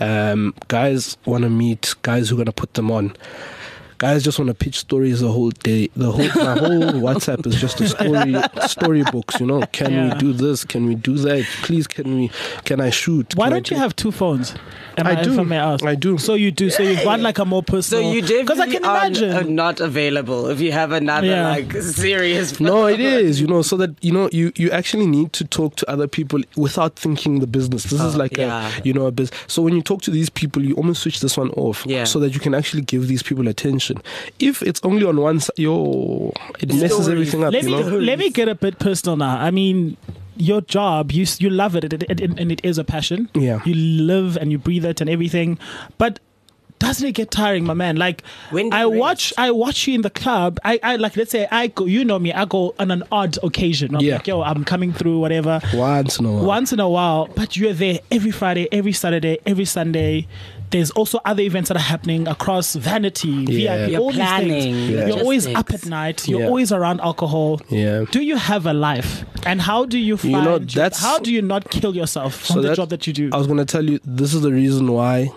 guys want to meet guys who are going to put them on. Guys just want to pitch stories the whole day. My whole WhatsApp is just a storybooks, you know. Can we do this? Can we do that? Please, can I shoot? Why Can I don't you have two phones? I do. If I may ask. I do. So you do. So you've got like a more So personal. you because I definitely can are imagine. not available if you have another Yeah. like serious. No, it is, you know, so that, you know, you actually need to talk to other people without thinking the business. This is like yeah. a business. So when you talk to these people, you almost switch this one off, Yeah. so that you can actually give these people attention. If it's only on one side, it messes Stories. everything up, Let you know. let me get a bit personal now. I mean, your job, you love it, and it is a passion. Yeah. You live and you breathe it and everything, but doesn't it get tiring, my man? Like, When do I you watch you in the club. I like, let's say I go, you know me, I go on an odd occasion. I'm Yeah. like, yo, I'm coming through, whatever. Once in a while. But you're there every Friday, every Saturday, every Sunday. There's also other events that are happening across Vanity, Yeah. VIP, You're all these planning, things. Yeah. You're always up logistics. at night. You're Yeah. always around alcohol. Yeah. Do you have a life? And how do you find? know, that's- how do you not kill yourself from the job that you do? I was going to tell you, this is the reason why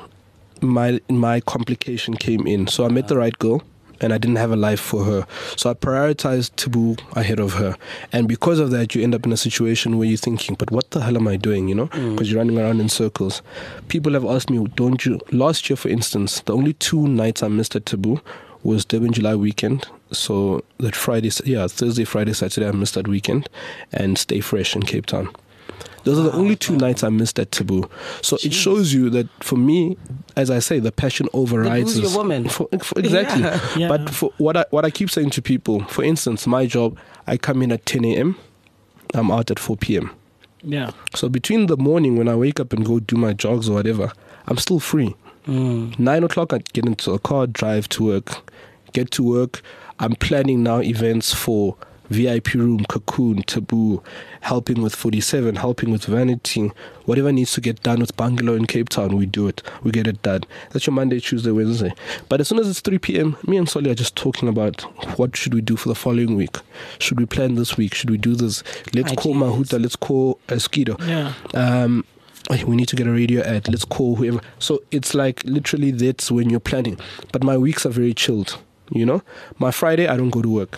my complication came in. So I met the right girl, and I didn't have a life for her. So I prioritized Taboo ahead of her. And because of that, you end up in a situation where you're thinking, but what the hell am I doing, you know? Because you're running around in circles. People have asked me, don't you... Last year, for instance, the only 2 nights I missed at Taboo was Durban July weekend. So that Thursday, Friday, Saturday, I missed that weekend. And Stay Fresh in Cape Town. Those are the only 2 nights I missed at Taboo. So it shows you that for me, as I say, the passion overrides. Who's your woman? Exactly. Yeah. But for what I keep saying to people, for instance, my job, I come in at 10 a.m. I'm out at 4 p.m. Yeah. So between the morning when I wake up and go do my jogs or whatever, I'm still free. 9 o'clock, I get into a car, drive to work, get to work. I'm planning now events for VIP Room, Cocoon, Taboo, helping with 47, helping with Vanity, whatever needs to get done with Bungalow in Cape Town, we do it. We get it done. That's your Monday, Tuesday, Wednesday. But as soon as it's 3 p.m., me and Solly are just talking about what should we do for the following week. Should we plan this week? Should we do this? Let's call Mahuta. Let's call Skido. Yeah. We need to get a radio ad. Let's call whoever. So it's like literally that's when you're planning. But my weeks are very chilled, you know. My Friday, I don't go to work.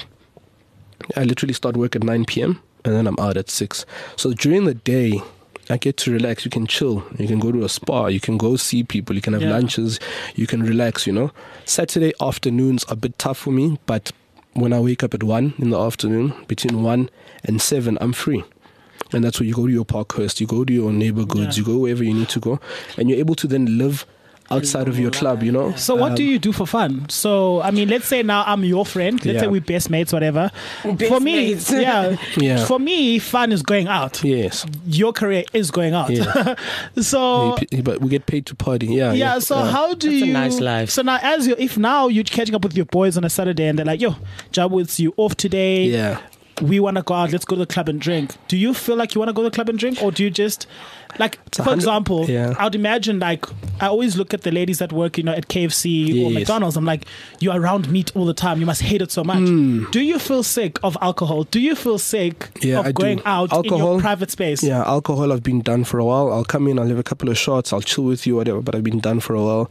I literally start work at 9 p.m. and then I'm out at 6. So during the day, I get to relax. You can chill. You can go to a spa. You can go see people. You can have lunches. You can relax, you know. Saturday afternoons are a bit tough for me, but when I wake up at 1 in the afternoon, between 1 and 7, I'm free. And that's where you go to your Parkhurst, you go to your neighbor goods, you go wherever you need to go, and you're able to then live outside of your club, you know. So what do you do for fun? So I mean, let's say now I'm your friend. Let's say we're best mates, whatever. For me, for me, fun is going out. Yes. Your career is going out. Yeah. So, but we get paid to party. Yeah. So how do That's you? a nice life. So now, if now you're catching up with your boys on a Saturday and they're like, "Yo, Jabu, it's you off today." Yeah. We want to go out, let's go to the club and drink. Do you feel like you want to go to the club and drink, or do you just, like, for example, I would imagine, like, I always look at the ladies that work, you know, at KFC or McDonald's. I'm like, you're around meat all the time. You must hate it so much. Do you feel sick of alcohol? Do you feel sick of going out in your private space? Yeah, alcohol I've been done for a while. I'll come in, I'll have a couple of shots, I'll chill with you, whatever, but I've been done for a while.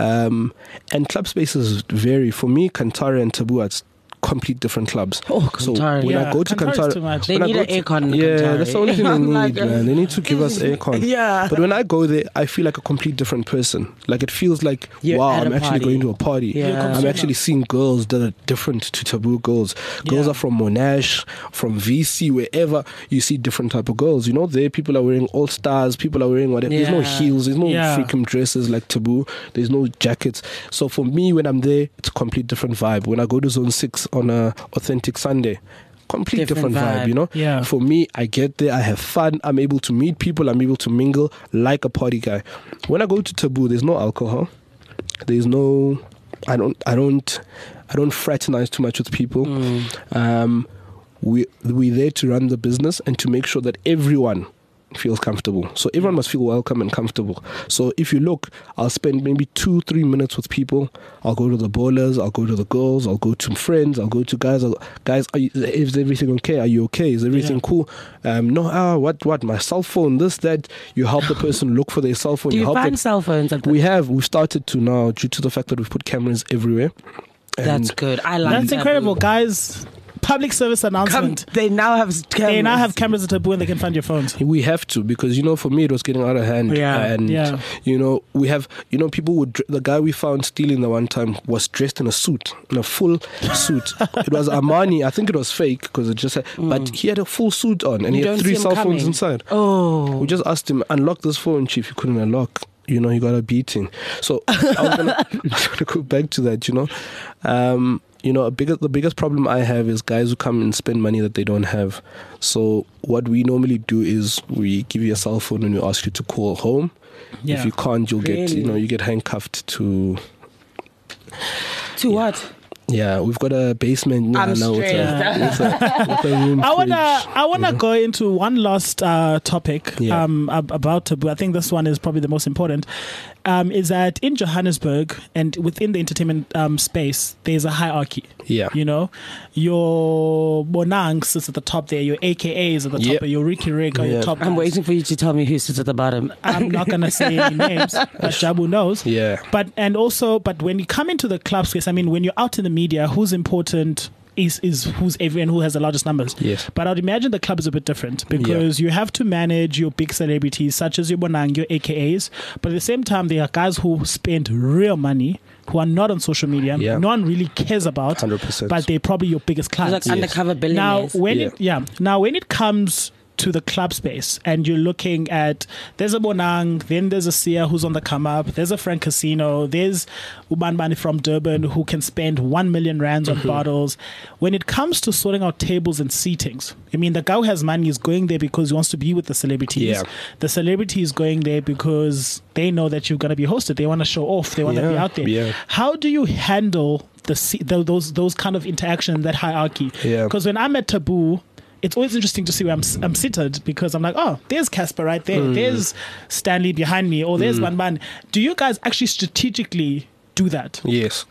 And club spaces vary. For me, Kantara and Taboo, it's complete different clubs. So when I go to Kantara, they need an aircon. That's the only thing they need, man. They need to give us aircon. But when I go there, I feel like a complete different person. Like it feels like, wow, I'm actually going to a party. I'm actually seeing girls that are different to Taboo girls. Girls are from Monash, from VC, wherever you see different type of girls. You know, there people are wearing all stars, people are wearing whatever. There's no heels, there's no freaking dresses like Taboo. There's no jackets. So for me, when I'm there, it's a complete different vibe. When I go to Zone 6 on a authentic Sunday, complete different vibe, you know. For me, I get there, I have fun, I'm able to meet people, I'm able to mingle like a party guy. When I go to Taboo, there's no alcohol, there's no, I don't fraternize too much with people. We're there to run the business and to make sure that everyone feels comfortable. So everyone must feel welcome and comfortable. So if you look, I'll spend maybe 2-3 minutes with people. I'll go to the ballers, I'll go to the girls, I'll go to friends, I'll go to guys. Guys, is everything okay? Are you okay? Is everything cool? No, what? My cell phone, this, that. You help the person look for their cell phone. Do you help find them. Cell phones? We've started to now, due to the fact that we've put cameras everywhere. That's good. I like That's incredible, guys. Public service announcement. They now have cameras. They now have cameras at Taboo and they can find your phones. We have to, because, you know, for me it was getting out of hand. You know, we have, you know, people would, the guy we found stealing the one time was dressed in a suit, in a full suit. It was Armani. I think it was fake because it just had, but he had a full suit on and he had 3 cell phones inside. We just asked him, unlock this phone, chief. He couldn't unlock. You know, he got a beating. So I was gonna go back to that, you know. You know, the biggest problem I have is guys who come and spend money that they don't have. So what we normally do is we give you a cell phone and we ask you to call home. If you can't, you'll get, you know, you get handcuffed to what? Yeah, we've got a basement now with a room. I wanna go into one last topic about Taboo. I think this one is probably the most important. Is that in Johannesburg and within the entertainment space, there's a hierarchy. You know, your Bonang sits at the top there, your AKAs at the top, your Ricky Rick are your top. I'm waiting for you to tell me who sits at the bottom. I'm not gonna say any names, but Jabu knows. But when you come into the club space, I mean, when you're out in the media, who's important is who's everyone who has the largest numbers. But I'd imagine the club is a bit different because you have to manage your big celebrities such as your Bonang, your AKAs, but at the same time there are guys who spend real money who are not on social media, no one really cares about, 100%. but they're probably your biggest clients. Like undercover billionaires. Now when it comes to the club space and you're looking at, there's a Bonang, then there's a Sia who's on the come up, there's a Frank Casino, there's Ubanbani from Durban who can spend 1 million rands on bottles. When it comes to sorting out tables and seatings, I mean, the guy who has money is going there because he wants to be with the celebrities. Yeah. The celebrity is going there because they know that you're going to be hosted. They want to show off. They want to be out there. Yeah. How do you handle those kind of interaction, that hierarchy? Yeah. Because when I'm at Taboo, it's always interesting to see where I'm seated, because I'm like, oh, there's Casper right there. There's Stanley behind me, or there's Banban. Do you guys actually strategically do that? Yes.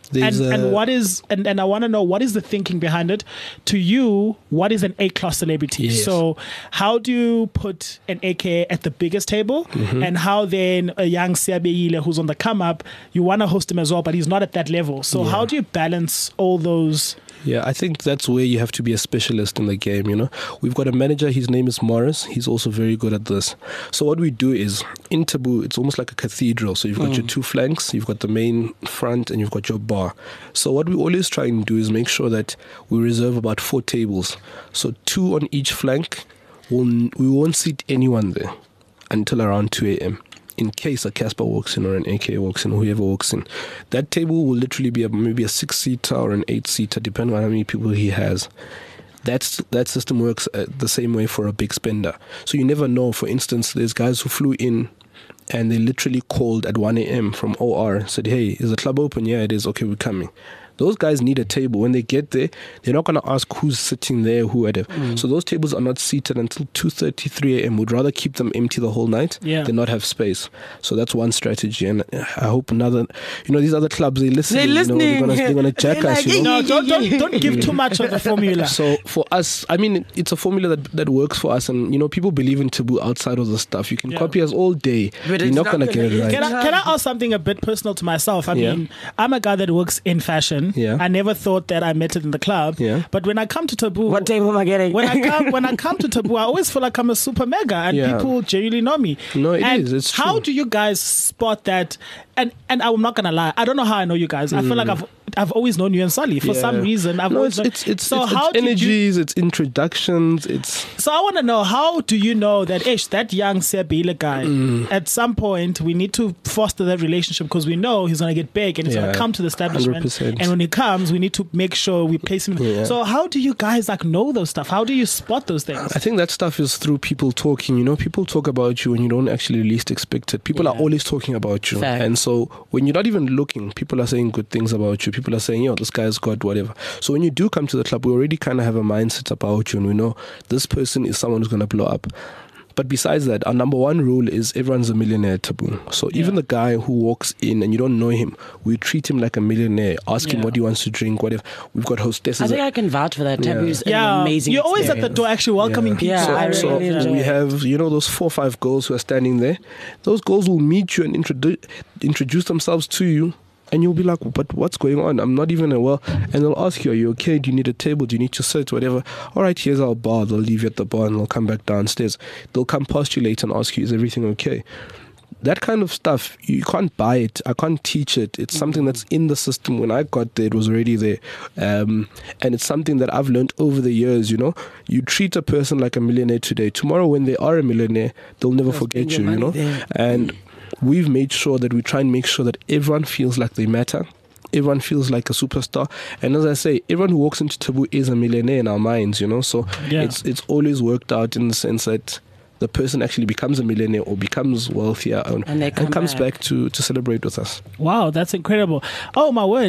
And what is and I want to know, what is the thinking behind it? To you, what is an A-class celebrity? Yes. So how do you put an AK at the biggest table, and how then a young Siabeile who's on the come up, you want to host him as well, but he's not at that level. So how do you balance all those? Yeah, I think that's where you have to be a specialist in the game, you know. We've got a manager, his name is Morris. He's also very good at this. So what we do is, in Taboo, it's almost like a cathedral. So you've got your two flanks, you've got the main front, and you've got your bar. So what we always try and do is make sure that we reserve about 4 tables. So 2 on each flank. We won't seat anyone there until around 2 a.m. in case a Casper walks in or an AK walks in or whoever walks in. That table will literally be maybe a 6-seater or an 8-seater, depending on how many people he has. That system works the same way for a big spender. So you never know. For instance, there's guys who flew in and they literally called at 1 a.m. from OR, said, hey, is the club open? Yeah, it is. Okay, we're coming. Those guys need a table. When they get there, they're not going to ask who's sitting there, who at it. So those tables are not seated until 2:30, 3 a.m. We'd rather keep them empty the whole night than not have space. So that's one strategy. And I hope these other clubs, they're listening. They're listening. They're going to jack us. No, don't give too much of the formula. So for us, I mean, it's a formula that works for us. And, people believe in Taboo outside of the stuff. You can copy us all day. But you're not going to get it right. Can I ask something a bit personal to myself? I mean, I'm a guy that works in fashion. Yeah. I never thought that I met it in the club. Yeah. But when I come to Taboo, What table am I getting? when I come to Taboo, I always feel like I'm a super mega, and people genuinely know me. No, it and is. It's true. How do you guys spot that? And I'm not gonna lie, I don't know how I know you guys. I feel like I've always known you and Sully for some reason. It's energies, it's introductions, So I want to know, how do you know that that young Siabeile guy, at some point we need to foster that relationship, because we know he's going to get big and he's going to come to the establishment. 100%. And when he comes, we need to make sure we place him. So how do you guys know those stuff? How do you spot those things? I think that stuff is through people talking. People talk about you when you don't actually least expect it. People are always talking about you. Fact. And so when you're not even looking, people are saying good things about you. People are saying, this guy's got whatever. So when you do come to the club, we already kind of have a mindset about you, and we know this person is someone who's going to blow up. But besides that, our number one rule is everyone's a millionaire at Taboo. So even the guy who walks in and you don't know him, we treat him like a millionaire. Ask him what he wants to drink, whatever. We've got hostesses. I think I can vouch for that. Taboo's an amazing You're always experience. at the door actually welcoming people. Yeah, I So really enjoy we it. have, those 4 or 5 girls who are standing there. Those girls will meet you and introduce themselves to you. And you'll be like, but what's going on? I'm not even And they'll ask you, are you okay? Do you need a table? Do you need to sit? Whatever. All right, here's our bar. They'll leave you at the bar and they'll come back downstairs. They'll come past you later and ask you, is everything okay? That kind of stuff, you can't buy it. I can't teach it. It's something that's in the system. When I got there, it was already there. And it's something that I've learned over the years, You treat a person like a millionaire today. Tomorrow, when they are a millionaire, they'll never forget you, And we've made sure that we try and make sure that everyone feels like they matter. Everyone feels like a superstar. And as I say, everyone who walks into Taboo is a millionaire in our minds, So it's always worked out in the sense that the person actually becomes a millionaire or becomes wealthier and comes back to celebrate with us. Wow, that's incredible. Oh my word,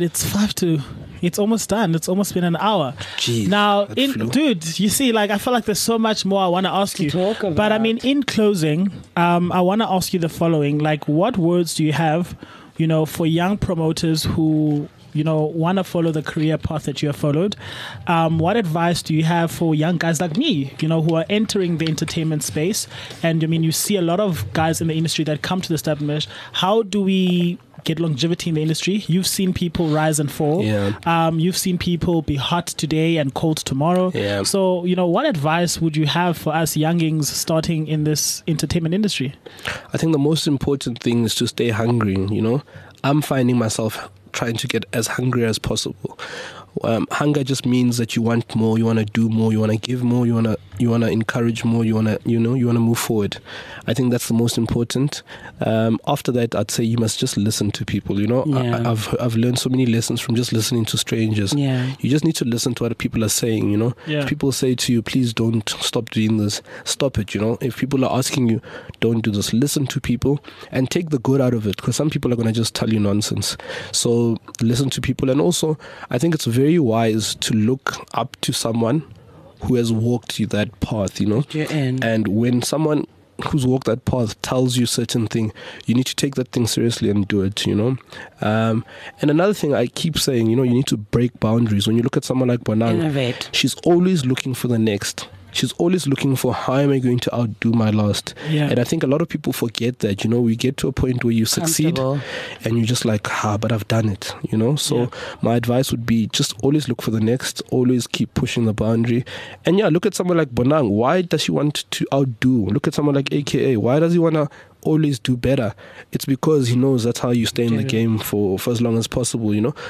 it's almost done. It's almost been an hour. Jeez, now, flew. dude, you see, I feel like there's so much more I want to ask you. talk about. But I mean, in closing, I want to ask you the following: what words do you have, for young promoters who want to follow the career path that you have followed? What advice do you have for young guys like me, who are entering the entertainment space? And I mean, you see a lot of guys in the industry that come to the establishment. How do we get longevity in the industry? You've seen people rise and fall. You've seen people be hot today and cold tomorrow. So, what advice would you have for us youngings starting in this entertainment industry? I think the most important thing is to stay hungry, I'm finding myself trying to get as hungry as possible. Hunger just means that you want more, you want to do more, you want to give more, you want to encourage more, you want to move forward. I think that's the most important. After that, I'd say you must just listen to people. Yeah. I've learned so many lessons from just listening to strangers. Yeah. You just need to listen to what people are saying. Yeah. If people say to you, please don't stop doing this, stop it. If people are asking you, don't do this, listen to people and take the good out of it, because some people are going to just tell you nonsense. So listen to people. And also, I think it's very wise to look up to someone who has walked you that path, You're in. And when someone who's walked that path tells you certain thing, you need to take that thing seriously and do it, and another thing I keep saying, you need to break boundaries. When you look at someone like Bonang, Innovate. she's always looking for the next. She's always looking for, how am I going to outdo my last? Yeah. And I think a lot of people forget that, we get to a point where you succeed and you're just like, but I've done it, So my advice would be just always look for the next, always keep pushing the boundary. And look at someone like Bonang. Why does she want to outdo? Look at someone like AKA. Why does he want to always do better? It's because he knows that's how you stay in the game for as long as possible,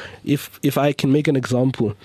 If I can make an example,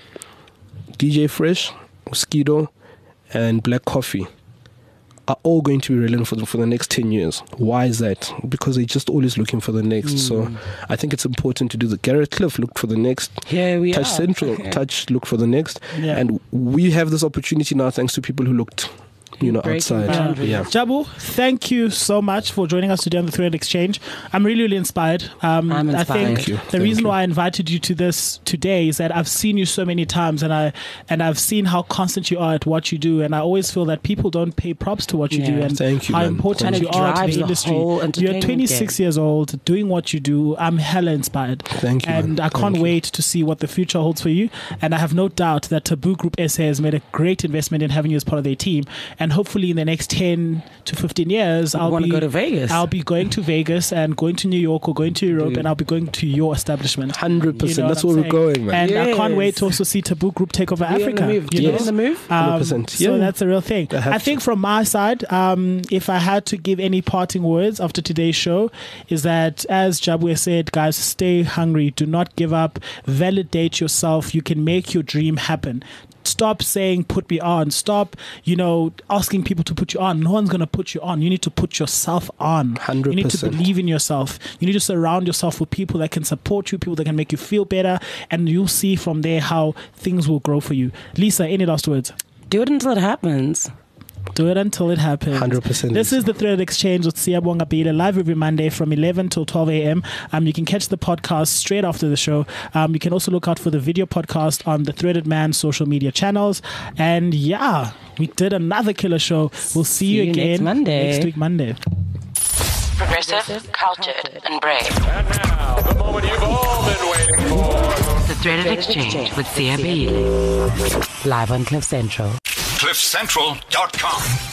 DJ Fresh, Mosquito, and Black Coffee are all going to be relevant for the next 10 years. Why is that? Because they're just always looking for the next. So I think it's important to do that. Garrett Cliff looked for the next. Touch Central, looked for the next. Yeah. And we have this opportunity now thanks to people who looked outside. Yeah. Jabu, thank you so much for joining us today on the Thread Exchange. I'm really, really inspired. I'm inspired. I think Thank you. the reason why I invited you to this today is that I've seen you so many times, and I've seen how constant you are at what you do, and I always feel that people don't pay props to what you do and Thank you, how man. important And you it are to drives the the industry. whole You're entertainment 26 years old, doing what you do. I'm hella inspired. Thank you, And man. I can't wait to see what the future holds for you. And I have no doubt that Taboo Group SA has made a great investment in having you as part of their team. And hopefully in the next 10 to 15 years, I want to go to Vegas. I'll be going to Vegas and going to New York or going to Europe, and I'll be going to your establishment. 100%. You know That's what where I'm we're saying? going, man. And I can't Yes. wait to also see Taboo Group take over Africa. In the move? 100%. So that's a real thing. I have I think from my side, if I had to give any parting words after today's show, is that, as Jabu said, guys, stay hungry. Do not give up. Validate yourself. You can make your dream happen. Stop saying put me on. Stop, asking people to put you on. No one's going to put you on. You need to put yourself on. 100%. You need to believe in yourself. You need to surround yourself with people that can support you, people that can make you feel better, and you'll see from there how things will grow for you. Lisa, any last words? Do it until it happens. Do it until it happens. 100%. This is the Thread Exchange with Siyabonga Bile, live every Monday from 11 till 12 a.m. You can catch the podcast straight after the show. You can also look out for the video podcast on the Threaded Man social media channels. And we did another killer show. We'll see you again next week, Monday. Progressive, cultured, and brave. And now, the moment you've all been waiting for. The Threaded Exchange with Sia Bailey. Live on Cliff Central. CliffCentral.com